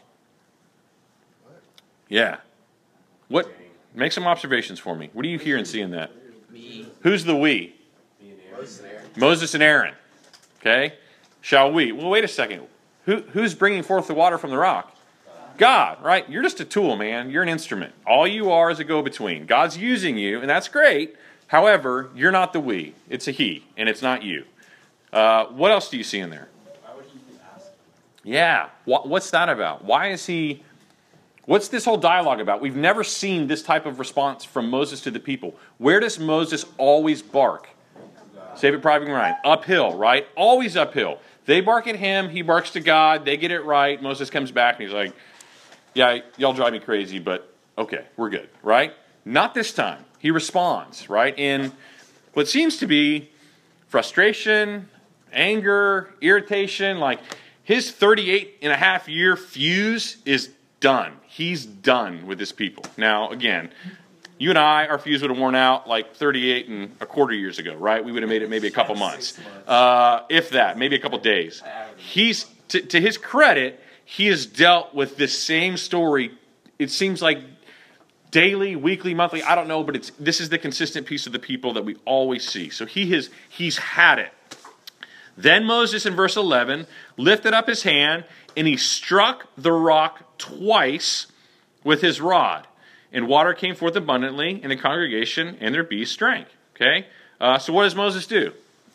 Yeah. What? Make some observations for me. What do you hear and see in that? Me. Who's the we? Moses and Aaron. Moses and Aaron. Okay? Shall we? Well, wait a second. Who's bringing forth the water from the rock? God, right? You're just a tool, man. You're an instrument. All you are is a go-between. God's using you, and that's great. However, you're not the we. It's a he, and it's not you. What else do you see in there? Why would he even ask? Yeah. What's that about? Why is he... What's this whole dialogue about? We've never seen this type of response from Moses to the people. Where does Moses always bark? Save it, Private Ryan. Uphill, right? Always uphill. They bark at him. He barks to God. They get it right. Moses comes back and he's like, yeah, y'all drive me crazy, but okay, we're good, right? Not this time. He responds, right? In what seems to be frustration, anger, irritation. Like his 38-and-a-half-year fuse is done. He's done with his people. Now, again, you and I, our fuse would have worn out like 38 and a quarter years ago, right? We would have made it maybe a couple months. If that, maybe a couple days. He's, to his credit, he has dealt with this same story, it seems like daily, weekly, monthly, I don't know, but this is the consistent piece of the people that we always see. So he's had it. Then Moses, in verse 11, lifted up his hand, and he struck the rock twice with his rod. And water came forth abundantly, and the congregation and their beasts drank. Okay? So what does Moses do?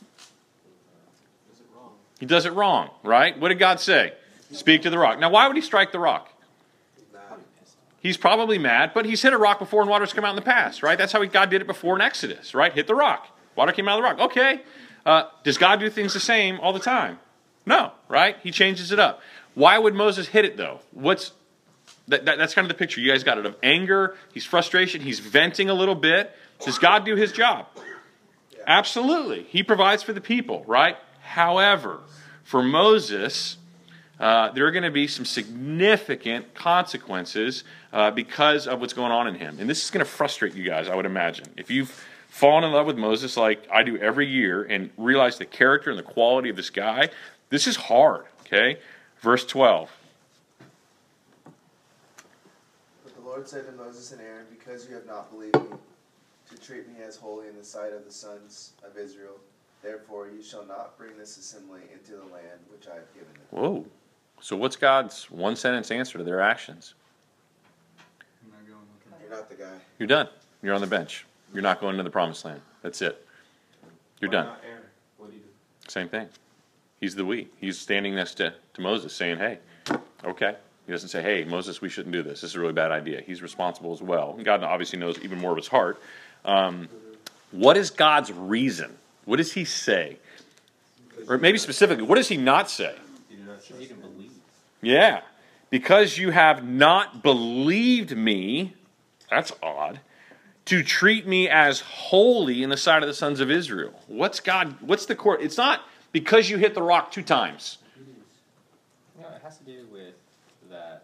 He does it wrong, right? What did God say? Speak to the rock. Now, why would he strike the rock? He's probably mad, but he's hit a rock before and water's come out in the past, right? That's how God did it before in Exodus, right? Hit the rock. Water came out of the rock. Okay. Does God do things the same all the time? No, right? He changes it up. Why would Moses hit it, though? That's kind of the picture. You guys got it, of anger, he's frustration, he's venting a little bit. Does God do his job? Absolutely. He provides for the people, right? However, for Moses, there are going to be some significant consequences because of what's going on in him. And this is going to frustrate you guys, I would imagine. If you've fallen in love with Moses like I do every year and realize the character and the quality of this guy, this is hard, okay? Verse 12. But the Lord said to Moses and Aaron, because you have not believed me to treat me as holy in the sight of the sons of Israel, therefore you shall not bring this assembly into the land which I have given them. Whoa. So what's God's one-sentence answer to their actions? You're not the guy. You're done. You're on the bench. You're not going to the promised land. That's it. You're Why done. not Aaron? What do you do? Same thing. He's the we. He's standing next to Moses saying, hey, okay. He doesn't say, hey, Moses, we shouldn't do this. This is a really bad idea. He's responsible as well. And God obviously knows even more of his heart. What is God's reason? What does he say? Or maybe specifically, what does he not say? You do not trust him. Believe. Yeah. Because you have not believed me, that's odd, to treat me as holy in the sight of the sons of Israel. What's the court? It's not because you hit the rock 2 times. No, it has to do with that.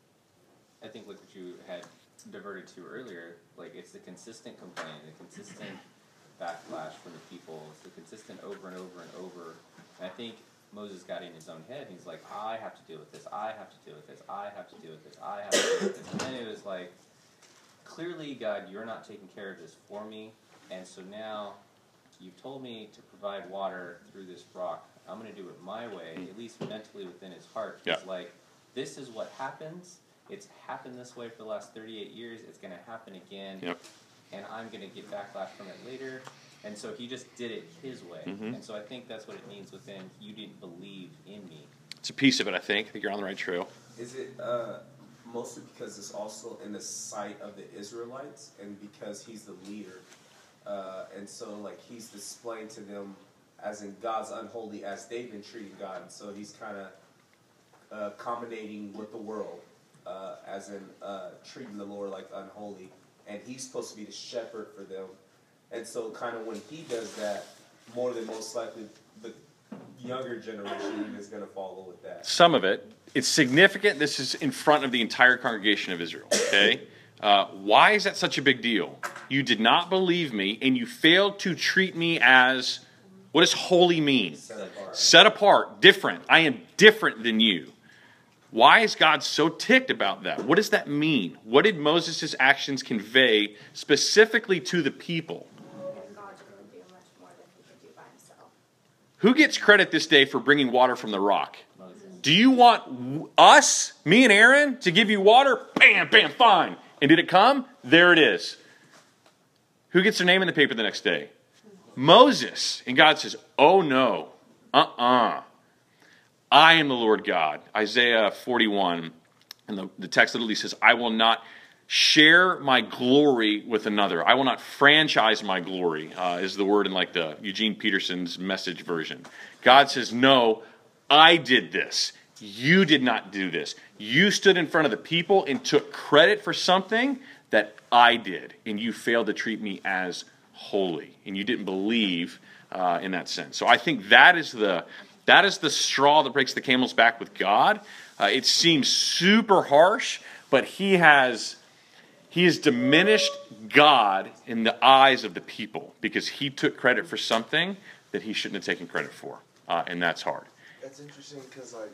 I think what you had diverted to earlier, like it's the consistent complaint, the consistent backlash from the people. It's the consistent over and over and over. And I think Moses got in his own head. He's like, I have to deal with this. I have to deal with this. I have to deal with this. I have to deal with this. And then it was like, clearly, God, you're not taking care of this for me. And so now you've told me to provide water through this rock. I'm going to do it my way, at least mentally within his heart. He's like, this is what happens. It's happened this way for the last 38 years. It's going to happen again. Yep. And I'm going to get backlash from it later. And so he just did it his way. Mm-hmm. And so I think that's what it means within, you didn't believe in me. It's a piece of it, I think. I think you're on the right trail. Is it mostly because it's also in the sight of the Israelites and because he's the leader? And so, like, he's displaying to them as in God's unholy as they've been treating God. And so he's kind of accommodating with the world, as in treating the Lord like unholy. And he's supposed to be the shepherd for them. And so kind of when he does that, more than most likely the younger generation is going to follow with that. Some of it. It's significant. This is in front of the entire congregation of Israel. Okay? Why is that such a big deal? You did not believe me, and you failed to treat me as, what does holy mean? Set apart, different. I am different than you. Why is God so ticked about that? What does that mean? What did Moses' actions convey specifically to the people? And God couldn't do much more than he could do by himself. Who gets credit this day for bringing water from the rock? Moses. Do you want us, me and Aaron, to give you water? Bam, bam, fine. And did it come? There it is. Who gets their name in the paper the next day? Moses. And God says, oh no, I am the Lord God. Isaiah 41, and the text literally says, I will not share my glory with another. I will not franchise my glory, is the word in like the Eugene Peterson's Message version. God says, no, I did this. You did not do this. You stood in front of the people and took credit for something that I did, and you failed to treat me as holy, and you didn't believe in that sense. So I think that is the straw that breaks the camel's back with God. It seems super harsh, but he has diminished God in the eyes of the people because he took credit for something that he shouldn't have taken credit for, and that's hard. That's interesting because, like,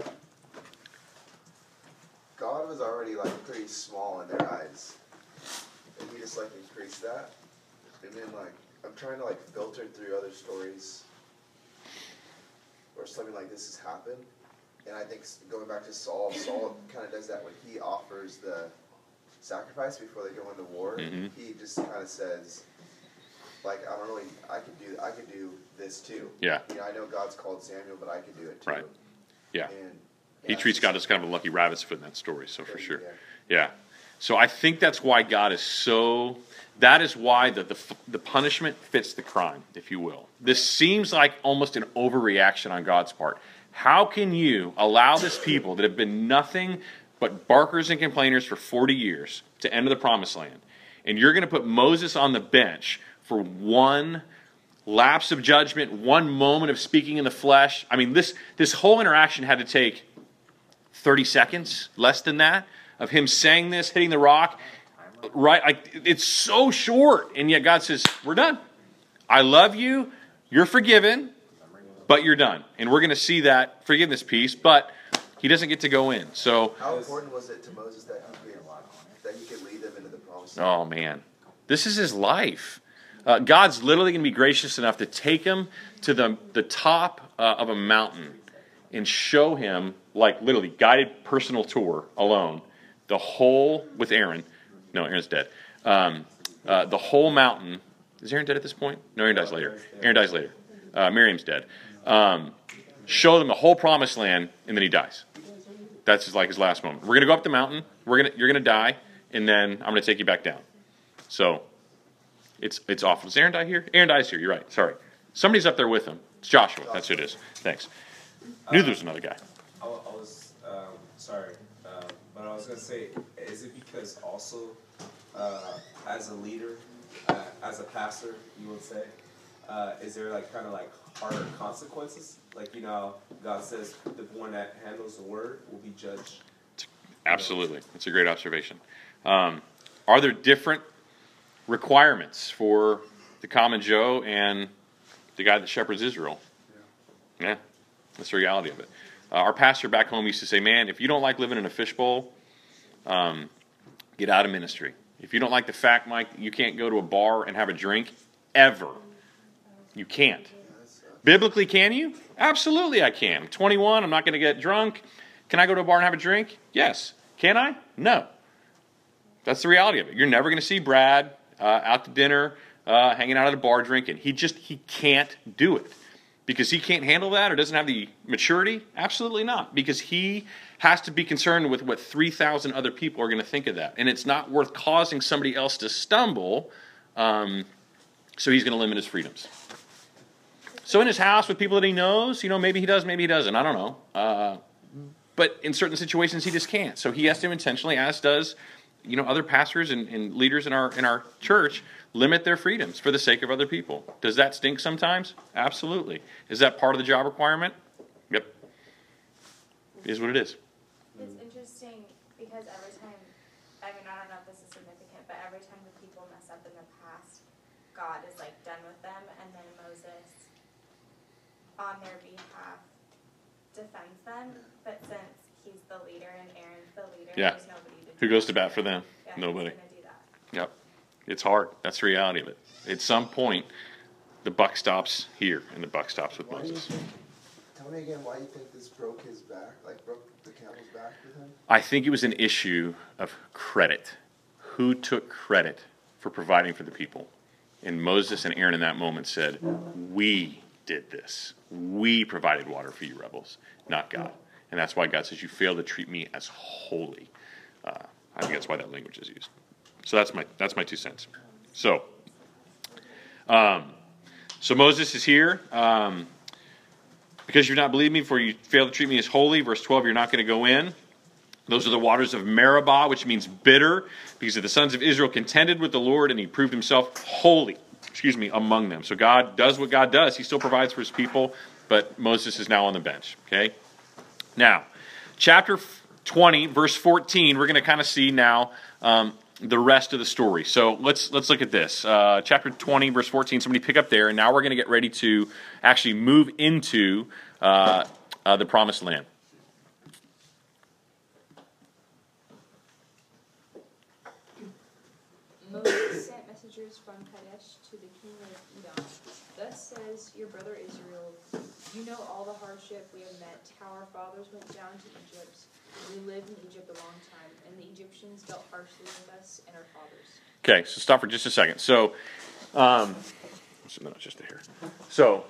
God was already, like, pretty small in their eyes. And he just, like, increased that. And then, like, I'm trying to, like, filter through other stories where something like this has happened. And I think going back to Saul kind of does that when he offers the sacrifice before they go into war. Mm-hmm. He just kind of says, like, I could do this too. Yeah. You know, I know God's called Samuel, but I could do it too. Right. Yeah. And, He treats God as kind of a lucky rabbit's foot in that story, so for sure. Yeah. Yeah. So I think that's why God is so, that is why the punishment fits the crime, if you will. This seems like almost an overreaction on God's part. How can you allow this people that have been nothing but barkers and complainers for 40 years to enter the promised land, and you're going to put Moses on the bench for one lapse of judgment, one moment of speaking in the flesh? I mean, this whole interaction had to take 30 seconds, less than that, of him saying this, hitting the rock. Right? It's so short, and yet God says, we're done. I love you. You're forgiven, but you're done. And we're going to see that forgiveness piece, but he doesn't get to go in. So, how important was it to Moses that he could lead them into the promised land? oh man, this is his life. God's literally going to be gracious enough to take him to the top of a mountain and show him, like literally guided personal tour alone, the whole with Aaron. No, Aaron's dead. The whole mountain. Is Aaron dead at this point? No, Aaron dies later. Aaron dies later. Miriam's dead. Show them the whole promised land, and then he dies. That's his last moment. We're gonna go up the mountain. You're gonna die, and then I'm gonna take you back down. So it's awful. Does Aaron die here? Aaron dies here. You're right. Sorry. Somebody's up there with him. It's Joshua. That's who it is. Thanks. Knew there was another guy. I was sorry, but I was gonna say, is it because also as a leader, as a pastor, you would say, is there like kind of like harder consequences? Like, you know, God says the one that handles the word will be judged. Absolutely, that's a great observation. Are there different requirements for the common Joe and the guy that shepherds Israel? Yeah, that's the reality of it. Our pastor back home used to say, man, if you don't like living in a fishbowl, get out of ministry. If you don't like the fact, Mike, you can't go to a bar and have a drink, ever. You can't. Biblically, can you? Absolutely I can. I'm 21, I'm not going to get drunk. Can I go to a bar and have a drink? Yes. Can I? No. That's the reality of it. You're never going to see Brad out to dinner, hanging out at a bar drinking. He can't do it. Because he can't handle that or doesn't have the maturity? Absolutely not. Because he has to be concerned with what 3,000 other people are going to think of that. And it's not worth causing somebody else to stumble, so he's going to limit his freedoms. So in his house with people that he knows, maybe he does, maybe he doesn't. I don't know. But in certain situations, he just can't. So he has to intentionally, as does other pastors and leaders in our church, limit their freedoms for the sake of other people. Does that stink sometimes? Absolutely. Is that part of the job requirement? Yep. It is what it is. It's interesting because every time, I don't know if this is significant, but every time the people mess up in the past, God is done with them, and then Moses, on their behalf, defends them. But since he's the leader and Aaron's the leader, there's nobody to Who goes to bat for them? Yeah, Nobody. Who's gonna do that? Yep. It's hard. That's the reality of it. At some point, the buck stops here, and the buck stops with Moses. Tell me again why you think this broke his back, broke the camel's back with him? I think it was an issue of credit. Who took credit for providing for the people? And Moses and Aaron in that moment said, we did this. We provided water for you rebels, not God. And that's why God says, you fail to treat me as holy. I think that's why that language is used. So that's my 2 cents. So Moses is here. Because you've not believed me, for you fail to treat me as holy. Verse 12, you're not going to go in. Those are the waters of Meribah, which means bitter, because the sons of Israel contended with the Lord, and he proved himself holy, among them. So God does what God does. He still provides for his people, but Moses is now on the bench. Okay? Now, chapter 20, verse 14, we're going to kind of see now the rest of the story. So let's look at this. Chapter 20, verse 14, somebody pick up there, and now we're going to get ready to actually move into the promised land. Moses sent messengers from Kadesh to the king of Edom. Thus says your brother Israel, you know all the hardship we have met, how our fathers went down to Egypt. We lived in Egypt a long time, and the Egyptians dealt harshly with us and our fathers. Okay, so stop for just a second. So, no, it's just a hair. So,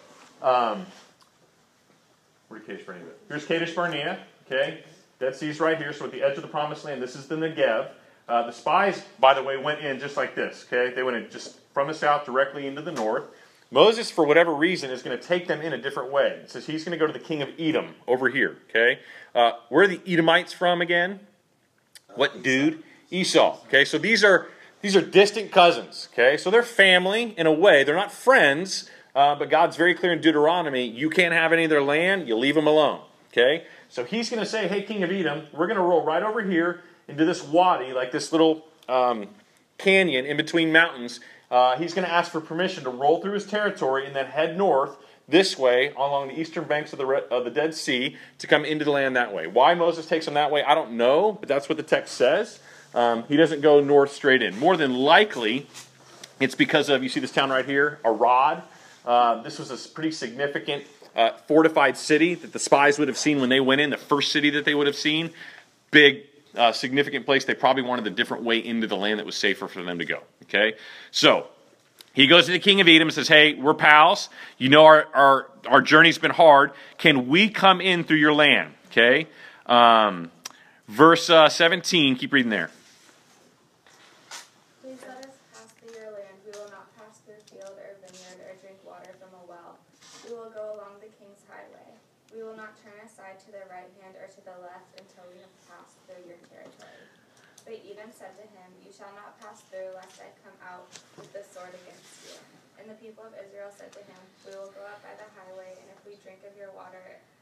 where's Kadesh Barnea? Here's Kadesh Barnea. Okay, Dead Sea's right here. So at the edge of the Promised Land, this is the Negev. The spies, by the way, went in just like this. Okay, they went in just from the south directly into the north. Moses, for whatever reason, is going to take them in a different way. It says he's going to go to the king of Edom over here. Okay, where are the Edomites from again? What dude? Esau. Okay, so these are distant cousins. Okay, so they're family in a way. They're not friends, but God's very clear in Deuteronomy: you can't have any of their land. You leave them alone. Okay, So he's going to say, hey, king of Edom, we're going to roll right over here into this wadi, like this little canyon in between mountains. He's going to ask for permission to roll through his territory and then head north this way along the eastern banks of the Dead Sea to come into the land that way. Why Moses takes him that way, I don't know, but that's what the text says. He doesn't go north straight in. More than likely, it's because of, you see this town right here, Arad. This was a pretty significant fortified city that the spies would have seen when they went in, the first city that they would have seen. Big, significant place. They probably wanted a different way into the land that was safer for them to go. Okay? So, he goes to the king of Edom and says, hey, we're pals. You know our journey's been hard. Can we come in through your land? Okay? Verse 17, keep reading there. Please let us pass through your land. We will not pass through field or vineyard or drink water from a well. We will go along the king's highway. We will not turn aside to the right hand or to the left until we have passed through your territory. But Edom said to him, you shall not pass through, lest I come out with the sword against you. And the people of Israel said to him, we will go up by the highway, and if we drink of your water,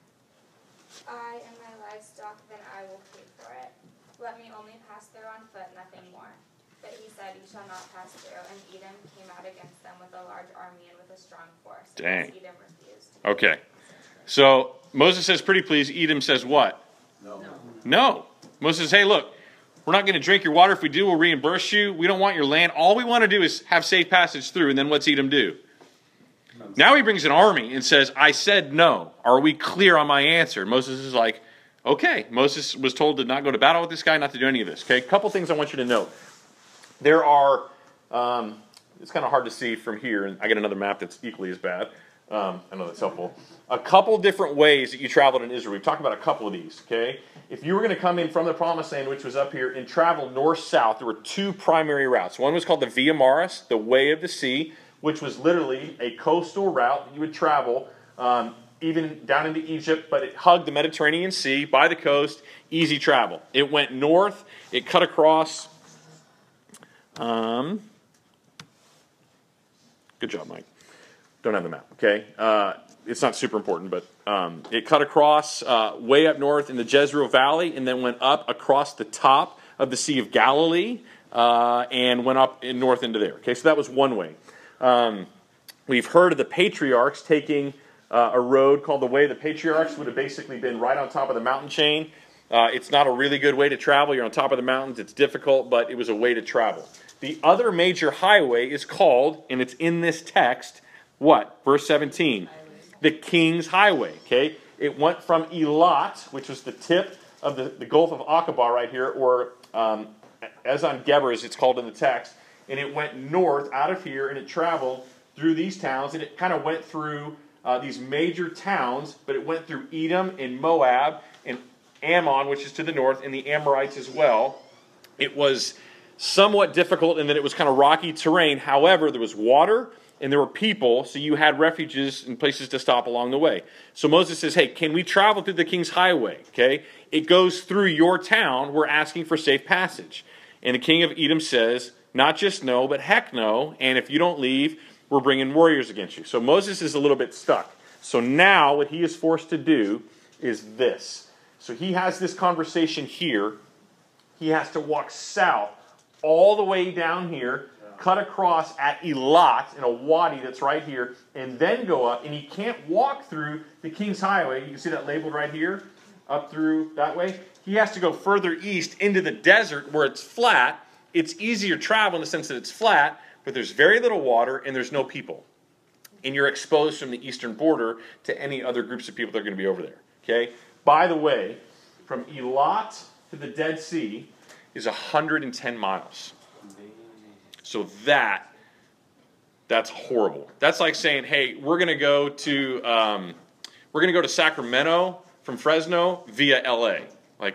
I and my livestock, then I will pay for it. Let me only pass through on foot, nothing more. But he said, you shall not pass through. And Edom came out against them with a large army and with a strong force. Dang. Edom refused. Okay. So, Moses says, pretty please. Edom says what? No. Moses says, hey, look, we're not going to drink your water. If we do, we'll reimburse you. We don't want your land. All we want to do is have safe passage through. And then what's Edom do? Now he brings an army and says, I said no. Are we clear on my answer? Moses is like, okay. Moses was told to not go to battle with this guy, not to do any of this. Okay, a couple things I want you to note. There are, it's kind of hard to see from here, and I get another map that's equally as bad. I know that's helpful. A couple different ways that you traveled in Israel. We've talked about a couple of these, okay? If you were going to come in from the Promised Land, which was up here, and travel north-south, there were two primary routes. One was called the Via Maris, the Way of the Sea, which was literally a coastal route that you would travel even down into Egypt, but it hugged the Mediterranean Sea by the coast, easy travel. It went north, it cut across. Good job, Mike. Don't have the map, okay? It's not super important, but it cut across way up north in the Jezreel Valley and then went up across the top of the Sea of Galilee and went up north into there. Okay, so that was one way. We've heard of the patriarchs taking a road called the Way of the Patriarchs. Would have basically been right on top of the mountain chain. It's not a really good way to travel. You're on top of the mountains. It's difficult, but it was a way to travel. The other major highway is called, and it's in this text, what? Verse 17. The King's Highway. Okay, it went from Elat, which was the tip of the Gulf of Aqaba right here, or Ezon Geber, as it's called in the text, and it went north out of here, and it traveled through these towns, and it kind of went through these major towns, but it went through Edom and Moab and Ammon, which is to the north, and the Amorites as well. It was somewhat difficult in that it was kind of rocky terrain. However, there was water and there were people, so you had refuges and places to stop along the way. So Moses says, hey, can we travel through the King's Highway? Okay, it goes through your town. We're asking for safe passage. And the king of Edom says, not just no, but heck no. And if you don't leave, we're bringing warriors against you. So Moses is a little bit stuck. So now what he is forced to do is this. So he has this conversation here. He has to walk south all the way down here, cut across at Elat in a wadi that's right here, and then go up. And he can't walk through the King's Highway. You can see that labeled right here, up through that way. He has to go further east into the desert where it's flat. It's easier travel in the sense that it's flat, but there's very little water and there's no people. And you're exposed from the eastern border to any other groups of people that are going to be over there. Okay? By the way, from Elat to the Dead Sea is 110 miles. So that's horrible. That's like saying, hey, we're going to go to Sacramento from Fresno via LA. Like,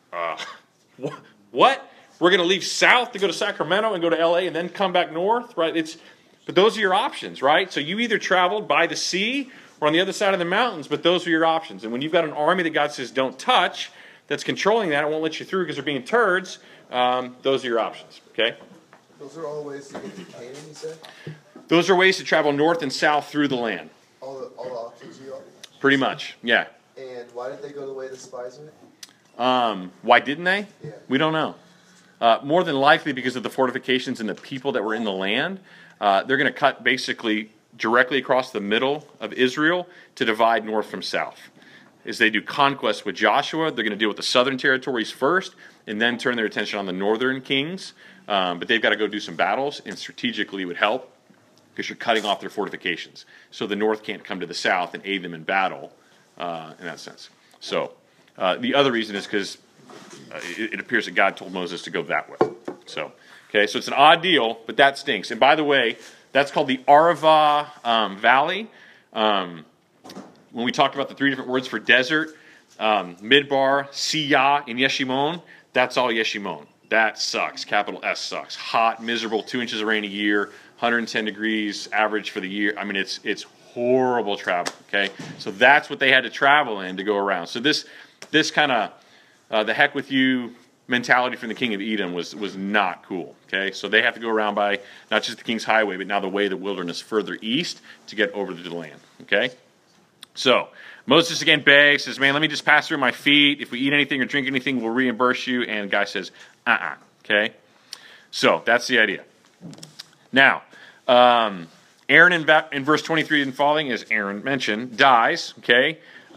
what? We're going to leave south to go to Sacramento and go to LA and then come back north, right? But those are your options, right? So you either traveled by the sea or on the other side of the mountains, but those are your options. And when you've got an army that God says don't touch, that's controlling that, it won't let you through because they're being turds, those are your options, okay? Those are all the ways to get to Canaan, you said? Those are ways to travel north and south through the land. All the options you offer? Pretty much, yeah. And why did they go the way the spies went? Why didn't they? Yeah. We don't know. More than likely because of the fortifications and the people that were in the land. They're going to cut basically directly across the middle of Israel to divide north from south. As they do conquest with Joshua, they're going to deal with the southern territories first and then turn their attention on the northern kings. But they've got to go do some battles, and strategically it would help because you're cutting off their fortifications. So the north can't come to the south and aid them in battle in that sense. So the other reason is because it appears that God told Moses to go that way. So it's an odd deal, but that stinks. And by the way, that's called the Arava Valley. When we talked about the three different words for desert, Midbar, Siyah, and Yeshimon, that's all Yeshimon. That sucks. Capital S sucks. Hot, miserable, 2 inches of rain a year, 110 degrees average for the year. I mean, it's horrible travel. Okay, so that's what they had to travel in to go around. So this kind of the heck with you mentality from the king of Edom was not cool. Okay, so they have to go around by not just the King's Highway, but now the way of the wilderness further east to get over to the land. Okay, so Moses again begs, says, "Man, let me just pass through my feet. If we eat anything or drink anything, we'll reimburse you." And the guy says, Okay, so that's the idea. Now, Aaron in verse 23 and following, as Aaron mentioned, dies. Okay,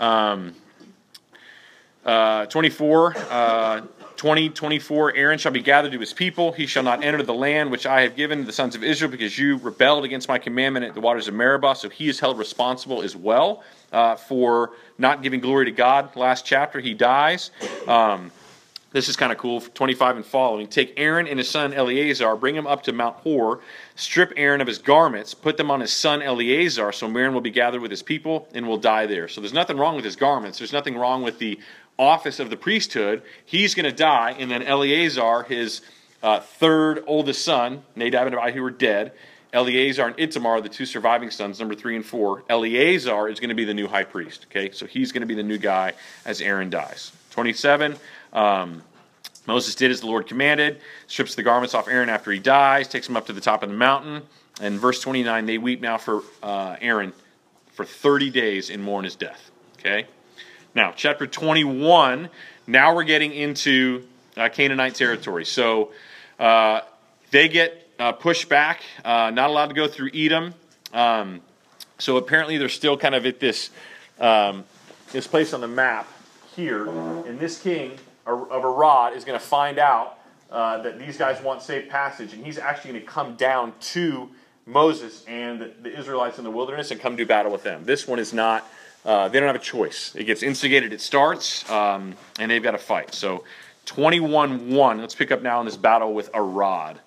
24, Aaron shall be gathered to his people. He shall not enter the land which I have given to the sons of Israel, because you rebelled against my commandment at the waters of Meribah. So he is held responsible as well for not giving glory to God. Last chapter, he dies. This is kind of cool. 25 and following. Take Aaron and his son Eleazar, bring him up to Mount Hor, strip Aaron of his garments, put them on his son Eleazar, so Aaron will be gathered with his people and will die there. So there's nothing wrong with his garments. There's nothing wrong with the office of the priesthood. He's going to die, and then Eleazar, his third oldest son, Nadab and Abihu were dead. Eleazar and Itamar, the two surviving sons, number 3 and 4. Eleazar is going to be the new high priest. Okay, so he's going to be the new guy as Aaron dies. 27. Moses did as the Lord commanded, strips the garments off Aaron after he dies, takes him up to the top of the mountain. And verse 29, they weep now for Aaron for 30 days and mourn his death. Okay. Now, chapter 21, now we're getting into Canaanite territory. So they get pushed back, not allowed to go through Edom. So apparently they're still kind of at this place on the map here. And this king of Arad is going to find out that these guys want safe passage. And he's actually going to come down to Moses and the Israelites in the wilderness and come do battle with them. This one is not... they don't have a choice. It gets instigated, it starts, and they've got to fight. So 21-1. Let's pick up now in this battle with Arad.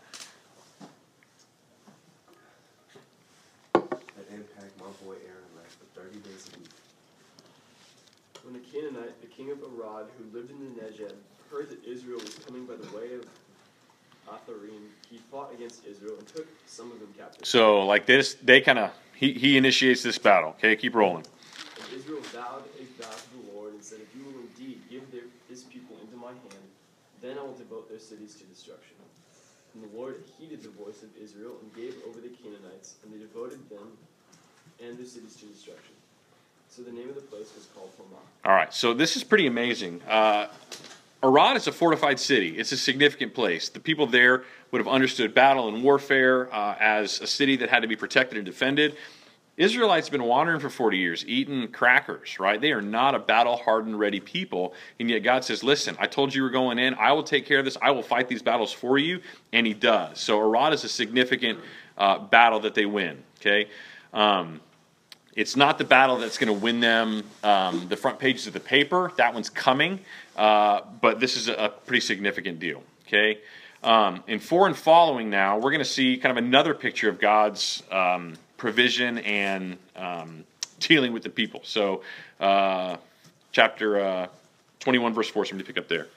That impact my boy Aaron left for 30 days a week. When the Canaanite, the king of Arad, who lived in the Negeb, heard that Israel was coming by the way of Atharim, he fought against Israel and took some of them captive. So like this, they kind of, he initiates this battle. Okay, keep rolling. And Israel vowed a vow to the Lord and said, "If you will indeed give his people into my hand, then I will devote their cities to destruction." And the Lord heeded the voice of Israel and gave over the Canaanites, and they devoted them and their cities to destruction. So the name of the place was called Hormah. All right, so this is pretty amazing. Arad is a fortified city. It's a significant place. The people there would have understood battle and warfare as a city that had to be protected and defended. Israelites have been wandering for 40 years, eating crackers, right? They are not a battle-hardened, ready people. And yet God says, listen, I told you you were going in. I will take care of this. I will fight these battles for you. And he does. So Arad is a significant battle that they win, okay? It's not the battle that's going to win them the front pages of the paper. That one's coming. But this is a pretty significant deal, okay? In 4 and following now, we're going to see kind of another picture of God's provision and dealing with the people. So chapter 21, verse 4, somebody pick up there.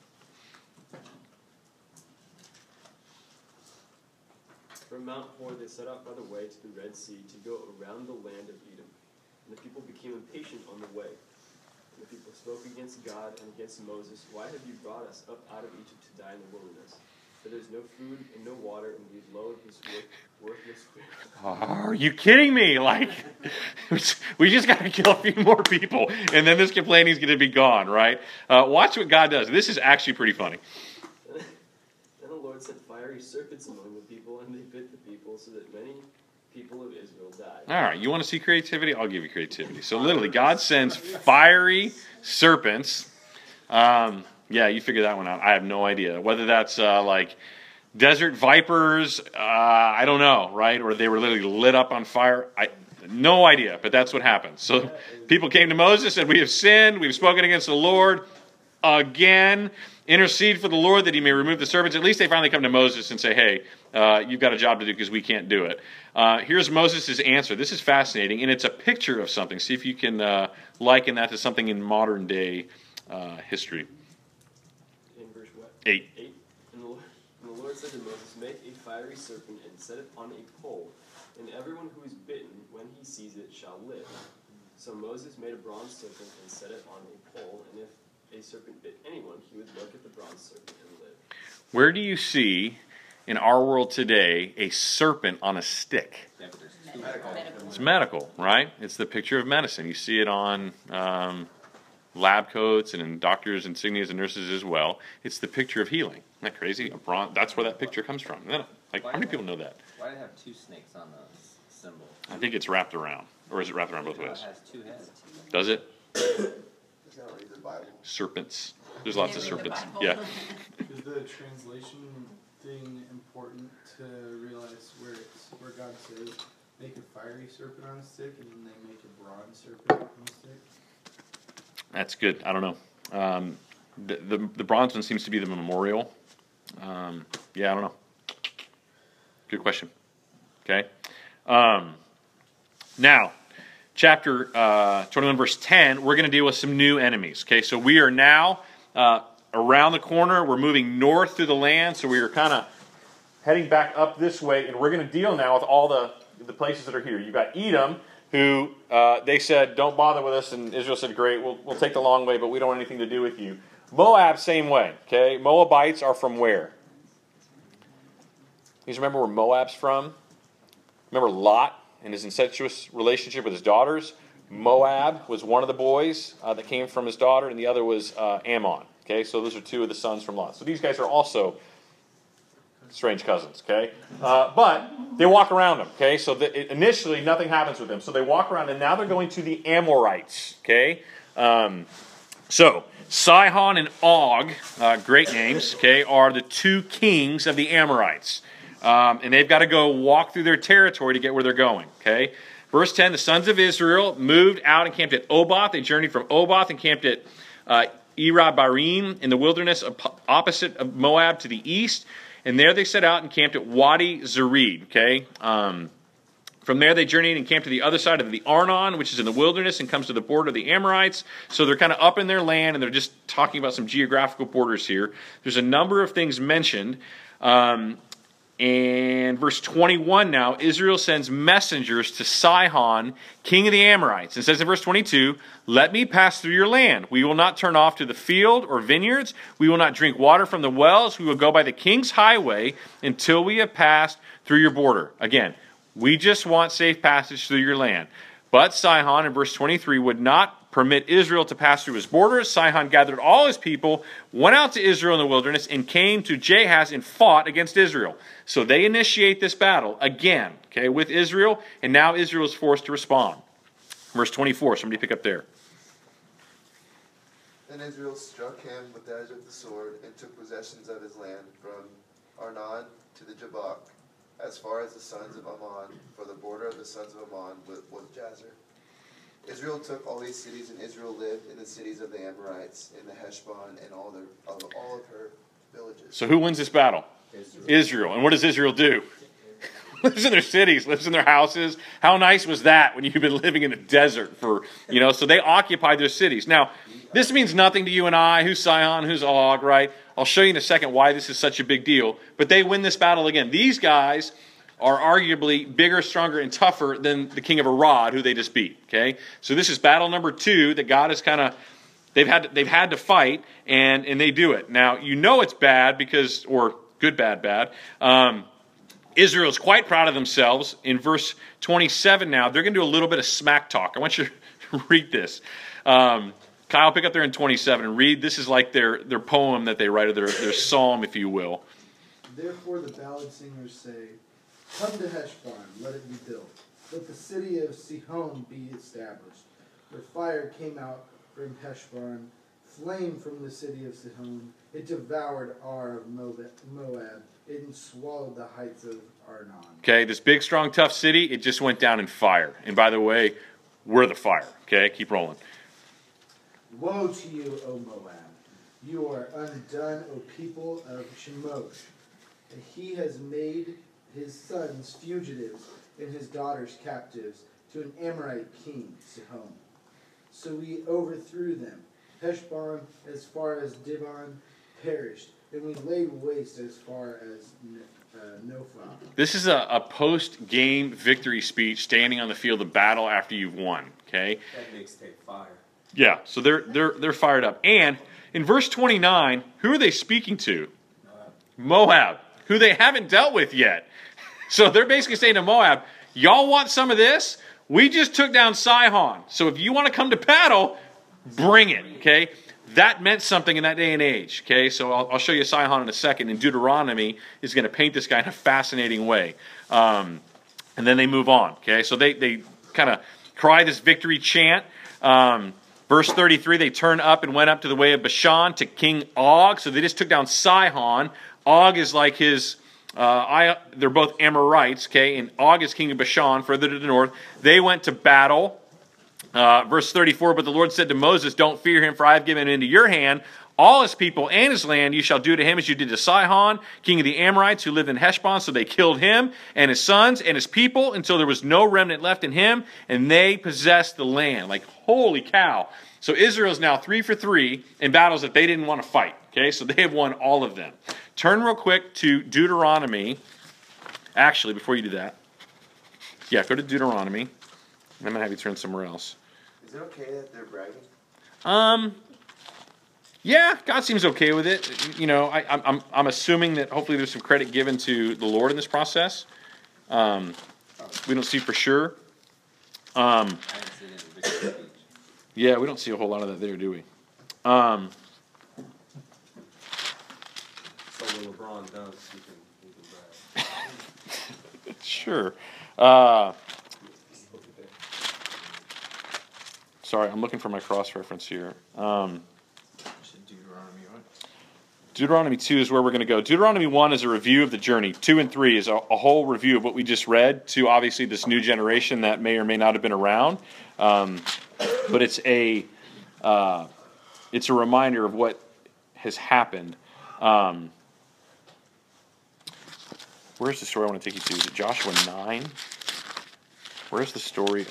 From Mount Hor they set out by the way to the Red Sea to go around the land of Edom. And the people became impatient on the way. And the people spoke against God and against Moses, "Why have you brought us up out of Egypt to die in the wilderness? For there's no food and no water, and we load his worthless food. Are you kidding me? Like, we just got to kill a few more people, and then this complaining is going to be gone, right? Watch what God does. This is actually pretty funny. Then the Lord sent fiery serpents among the people, and they bit the people, so that many people of Israel died. All right, you want to see creativity? I'll give you creativity. So literally, God sends fiery serpents. Yeah, you figure that one out. I have no idea. Whether that's like desert vipers, I don't know, right? Or they were literally lit up on fire. No idea, but that's what happened. So people came to Moses and said, we have sinned, we've spoken against the Lord again. Intercede for the Lord that he may remove the serpents. At least they finally come to Moses and say, hey, you've got a job to do because we can't do it. Here's Moses' answer. This is fascinating, and it's a picture of something. See if you can liken that to something in modern day history. In verse what? 8. 8. And the Lord said to Moses, make a fiery serpent and set it on a pole, and everyone who is bitten, when he sees it, shall live. So Moses made a bronze serpent and set it on a pole, and if a serpent bit anyone, he would look at the bronze serpent and live. Where do you see in our world today a serpent on a stick? It's medical, right? It's the picture of medicine. You see it on lab coats and in doctors' insignias and nurses as well. It's the picture of healing. Isn't that crazy? That's where that picture comes from. Like, how many people know that? Why do they have 2 snakes on the symbol? I think it's wrapped around. Or is it wrapped around both ways? It has 2 heads. Does it? Does not read the Bible. Serpents. There's lots of serpents. Yeah. Is the translation thing important to realize where God says, make a fiery serpent on a stick, and then they make a bronze serpent on a stick? That's good. I don't know. The bronze one seems to be the memorial. Yeah, I don't know. Good question. Okay. Now, chapter 21, verse 10, we're going to deal with some new enemies. Okay, so we are now around the corner. We're moving north through the land, so we are kind of heading back up this way, and we're going to deal now with all the places that are here. You've got Edom, who they said, don't bother with us, and Israel said, great, we'll take the long way, but we don't want anything to do with you. Moab, same way. Okay, Moabites are from where? You guys remember where Moab's from? Remember Lot and his incestuous relationship with his daughters? Moab was one of the boys that came from his daughter, and the other was Ammon. Okay, so those are 2 of the sons from Lot. So these guys are also strange cousins, okay? But they walk around them, okay? So initially, nothing happens with them. So they walk around, and now they're going to the Amorites, okay? So Sihon and Og, great names, okay, are the 2 kings of the Amorites. And they've got to go walk through their territory to get where they're going, okay? Verse 10, the sons of Israel moved out and camped at Oboth. They journeyed from Oboth and camped at Irabarim in the wilderness opposite of Moab to the east. And there they set out and camped at Wadi Zered, okay? From there they journeyed and camped to the other side of the Arnon, which is in the wilderness and comes to the border of the Amorites. So they're kind of up in their land, and they're just talking about some geographical borders here. There's a number of things mentioned. And verse 21 now, Israel sends messengers to Sihon, king of the Amorites. It says in verse 22, let me pass through your land. We will not turn off to the field or vineyards. We will not drink water from the wells. We will go by the king's highway until we have passed through your border. Again, we just want safe passage through your land. But Sihon, in verse 23, would not permit Israel to pass through his borders. Sihon gathered all his people, went out to Israel in the wilderness, and came to Jahaz and fought against Israel. So they initiate this battle again, okay, with Israel, and now Israel is forced to respond. Verse 24, somebody pick up there. Then Israel struck him with the edge of the sword and took possessions of his land from Arnon to the Jabbok, as far as the sons of Ammon, for the border of the sons of Ammon was Jazer. Israel took all these cities, and Israel lived in the cities of the Amorites, in the Heshbon, and all of her villages. So who wins this battle? Israel. And what does Israel do? Lives in their cities, lives in their houses. How nice was that when you've been living in a desert for, so they occupied their cities. Now, this means nothing to you and I. Who's Sihon? Who's Og, right? I'll show you in a second why this is such a big deal. But they win this battle again. These guys are arguably bigger, stronger, and tougher than the king of Arad, who they just beat. Okay, so this is battle number 2 that God has kind of they've had to fight, and they do it. Now it's bad because, or Good, bad, bad. Israel's quite proud of themselves. In verse 27 now, they're going to do a little bit of smack talk. I want you to read this. Kyle, pick up there in 27 and read. This is like their poem that they write, or their psalm, if you will. Therefore the ballad singers say, come to Heshbon, let it be built. Let the city of Sihon be established. For fire came out from Heshbon, flame from the city of Sihon. It devoured Ar of Moab. It swallowed the heights of Arnon. Okay, this big, strong, tough city, it just went down in fire. And by the way, we're the fire. Okay, keep rolling. Woe to you, O Moab! You are undone, O people of Shemosh. And he has made his sons fugitives and his daughters captives to an Amorite king, Sihon. So we overthrew them. Heshbon as far as Dibon perished, and we laid waste as far as Nophah. This is a post-game victory speech standing on the field of battle after you've won. Okay? That mixtape fire. Yeah, so they're fired up. And in verse 29, who are they speaking to? Moab, who they haven't dealt with yet. So they're basically saying to Moab, y'all want some of this? We just took down Sihon. So if you want to come to battle, bring it, okay? That meant something in that day and age, okay? So I'll show you Sihon in a second. And Deuteronomy is going to paint this guy in a fascinating way. And then they move on, okay? So they kind of cry this victory chant. Verse 33, they turned up and went up to the way of Bashan to King Og. So they just took down Sihon. Og is like his, they're both Amorites, okay? And Og is king of Bashan, further to the north. They went to battle. Verse 34, but the Lord said to Moses, don't fear him, for I have given him into your hand all his people and his land. You shall do to him as you did to Sihon, king of the Amorites, who lived in Heshbon. So they killed him and his sons and his people until there was no remnant left in him, and they possessed the land. Like, holy cow. So Israel's now 3 for 3 in battles that they didn't want to fight. Okay, so they have won all of them. Turn real quick to Deuteronomy. Actually, before you do that, yeah, go to Deuteronomy. I'm going to have you turn somewhere else. Is it okay that they're bragging? Yeah, God seems okay with it. You know, I'm assuming that hopefully there's some credit given to the Lord in this process. We don't see for sure. Yeah, we don't see a whole lot of that there, do we? So when LeBron does, he can brag. Sure. Sorry, I'm looking for my cross-reference here. Deuteronomy 2 is where we're going to go. Deuteronomy 1 is a review of the journey. 2 and 3 is a whole review of what we just read to obviously this new generation that may or may not have been around. But it's a reminder of what has happened. Where's the story I want to take you to? Is it Joshua 9? Where's the story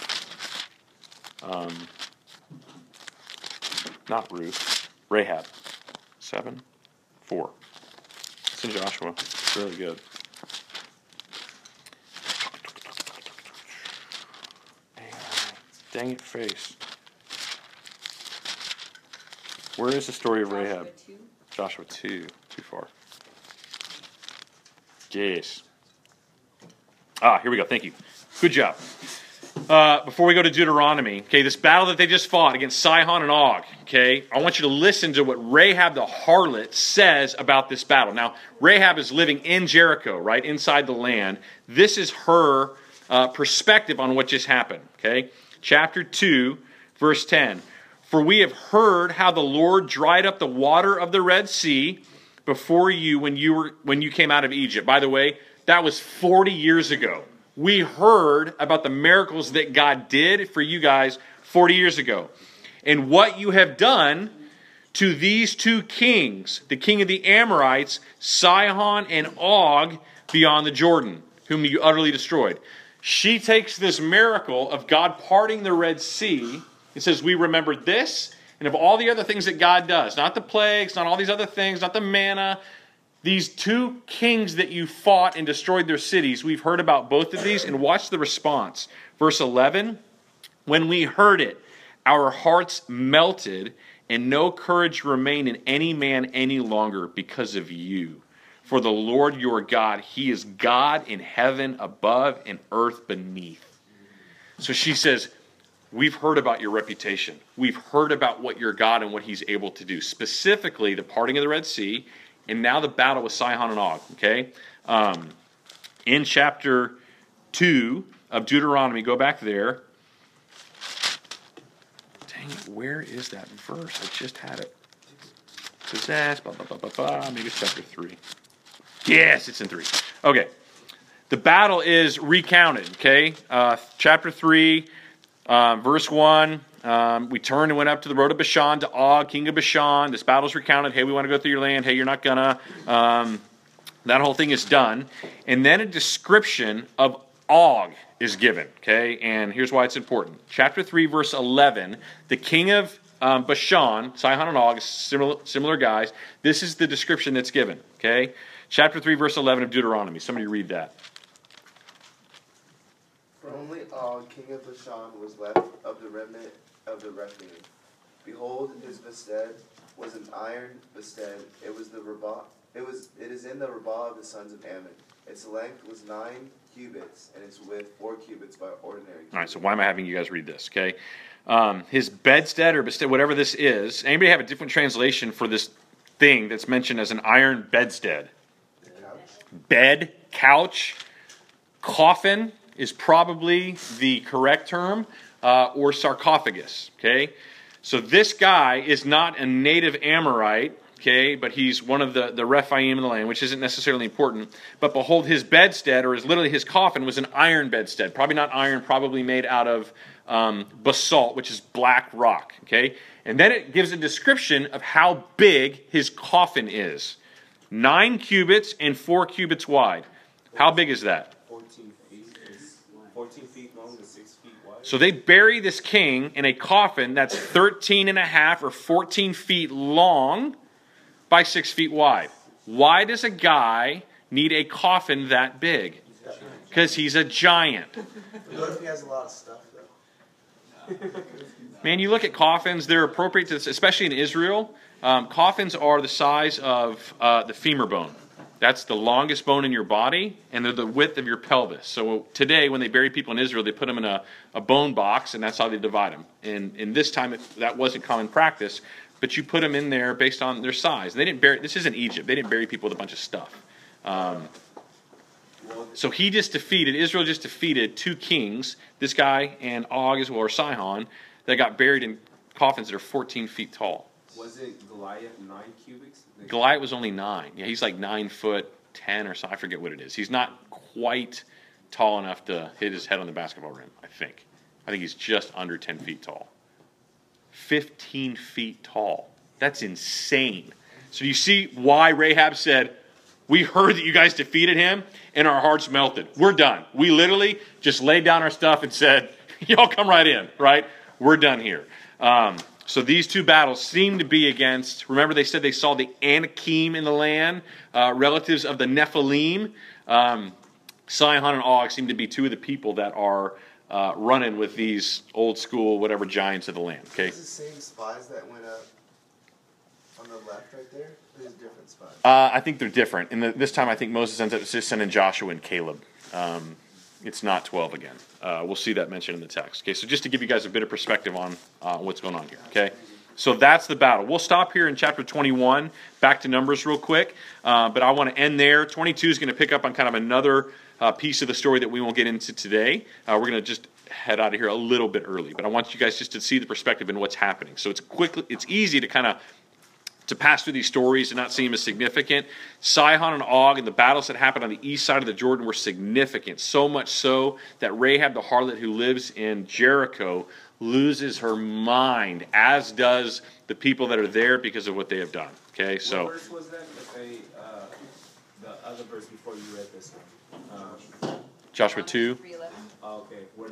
of, not Ruth, Rahab? 7, 4. It's in Joshua. It's really good. Dang it, face. Where is the story of Rahab? Joshua 2. Too far. Yes. Here we go. Thank you. Good job. Before we go to Deuteronomy, okay, this battle that they just fought against Sihon and Og, okay, I want you to listen to what Rahab the harlot says about this battle. Now, Rahab is living in Jericho, right, inside the land. This is her perspective on what just happened, okay? Chapter 2, verse 10. For we have heard how the Lord dried up the water of the Red Sea before you when you came out of Egypt. By the way, that was 40 years ago. We heard about the miracles that God did for you guys 40 years ago. And what you have done to these two kings, the king of the Amorites, Sihon and Og, beyond the Jordan, whom you utterly destroyed. She takes this miracle of God parting the Red Sea and says, we remembered this and of all the other things that God does. Not the plagues, not all these other things, not the manna. These two kings that you fought and destroyed their cities, we've heard about both of these, and watch the response. Verse 11, when we heard it, our hearts melted, and no courage remained in any man any longer because of you. For the Lord your God, he is God in heaven above and earth beneath. So she says, we've heard about your reputation. We've heard about what your God and what he's able to do. Specifically, the parting of the Red Sea, and now the battle with Sihon and Og. Okay? In chapter 2 of Deuteronomy, go back there. Dang it, where is that verse? I just had it. Possessed, blah, blah, blah, blah, blah. Maybe it's chapter 3. Yes, it's in 3. Okay. The battle is recounted, okay? Chapter 3, verse 1. We turned and went up to the road of Bashan, to Og, king of Bashan. This battle's recounted. Hey, we want to go through your land. Hey, you're not gonna. That whole thing is done. And then a description of Og is given, okay? And here's why it's important. Chapter 3, verse 11. The king of Bashan, Sihon and Og, similar guys. This is the description that's given, okay? Chapter 3, verse 11 of Deuteronomy. Somebody read that. For only Og, king of Bashan, was left of the remnant of the Rephaim. Behold, his bested was an iron bested. It is in the Rabbah of the sons of Ammon. Its length was 9 cubits, and its width 4 cubits by ordinary. All right, so why am I having you guys read this? Okay, his bedstead or bested, whatever this is. Anybody have a different translation for this thing that's mentioned as an iron bedstead? Bed, couch, coffin is probably the correct term, or sarcophagus, okay? So this guy is not a native Amorite, okay, but he's one of the Rephaim in the land, which isn't necessarily important. But behold, his bedstead, or literally his coffin, was an iron bedstead. Probably not iron, probably made out of basalt, which is black rock, okay? And then it gives a description of how big his coffin is. 9 cubits and 4 cubits wide. How big is that? 14 feet. 14 feet long and 6 feet wide. So they bury this king in a coffin that's 13 and a half or 14 feet long by 6 feet wide. Why does a guy need a coffin that big? Because he's a giant. What if he has a lot of stuff, though? Man, you look at coffins, they're appropriate to this, especially in Israel. Coffins are the size of the femur bone. That's the longest bone in your body, and they're the width of your pelvis. So today, when they bury people in Israel, they put them in a bone box, and that's how they divide them. And in this time, that wasn't common practice, but you put them in there based on their size. They didn't bury. This isn't Egypt. They didn't bury people with a bunch of stuff. So Israel just defeated 2 kings, this guy and Og as well, or Sihon, that got buried in coffins that are 14 feet tall. Wasn't Goliath 9 cubics? Goliath was only 9. Yeah, he's like 9 foot 10 or so. I forget what it is. He's not quite tall enough to hit his head on the basketball rim, I think. I think he's just under 10 feet tall. 15 feet tall. That's insane. So you see why Rahab said, we heard that you guys defeated him, and our hearts melted. We're done. We literally just laid down our stuff and said, y'all come right in, right? We're done here. So these 2 battles seem to be against, remember they said they saw the Anakim in the land, relatives of the Nephilim. Sihon and Og seem to be 2 of the people that are running with these old school, whatever, giants of the land. Okay. Is the same spies that went up on the left right there? Or is it different spies? I think they're different. And this time I think Moses ends up just sending Joshua and Caleb. It's not 12 again. We'll see that mentioned in the text. Okay, so just to give you guys a bit of perspective on what's going on here. Okay, so that's the battle. We'll stop here in chapter 21. Back to Numbers real quick, but I want to end there. 22 is going to pick up on kind of another piece of the story that we won't get into today. We're going to just head out of here a little bit early, but I want you guys just to see the perspective in what's happening. So it's easy to kind of to pass through these stories and not seem as significant. Sihon and Og and the battles that happened on the east side of the Jordan were significant, so much so that Rahab the harlot who lives in Jericho loses her mind, as does the people that are there because of what they have done. Okay, so what verse was that? The other verse before you read this one. Joshua 2. Oh, okay, where they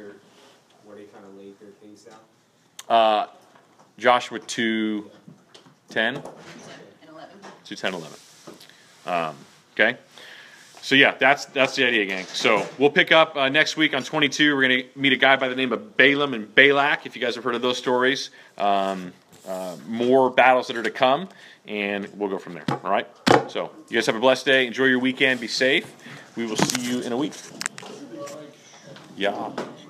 kind of laid their things down. Joshua 2:10 and 11. 2:10, 11. Okay. So yeah, that's the idea, gang. So we'll pick up next week on 22. We're going to meet a guy by the name of Balaam and Balak, if you guys have heard of those stories. More battles that are to come, and we'll go from there. All right? So you guys have a blessed day. Enjoy your weekend. Be safe. We will see you in a week. Yeah.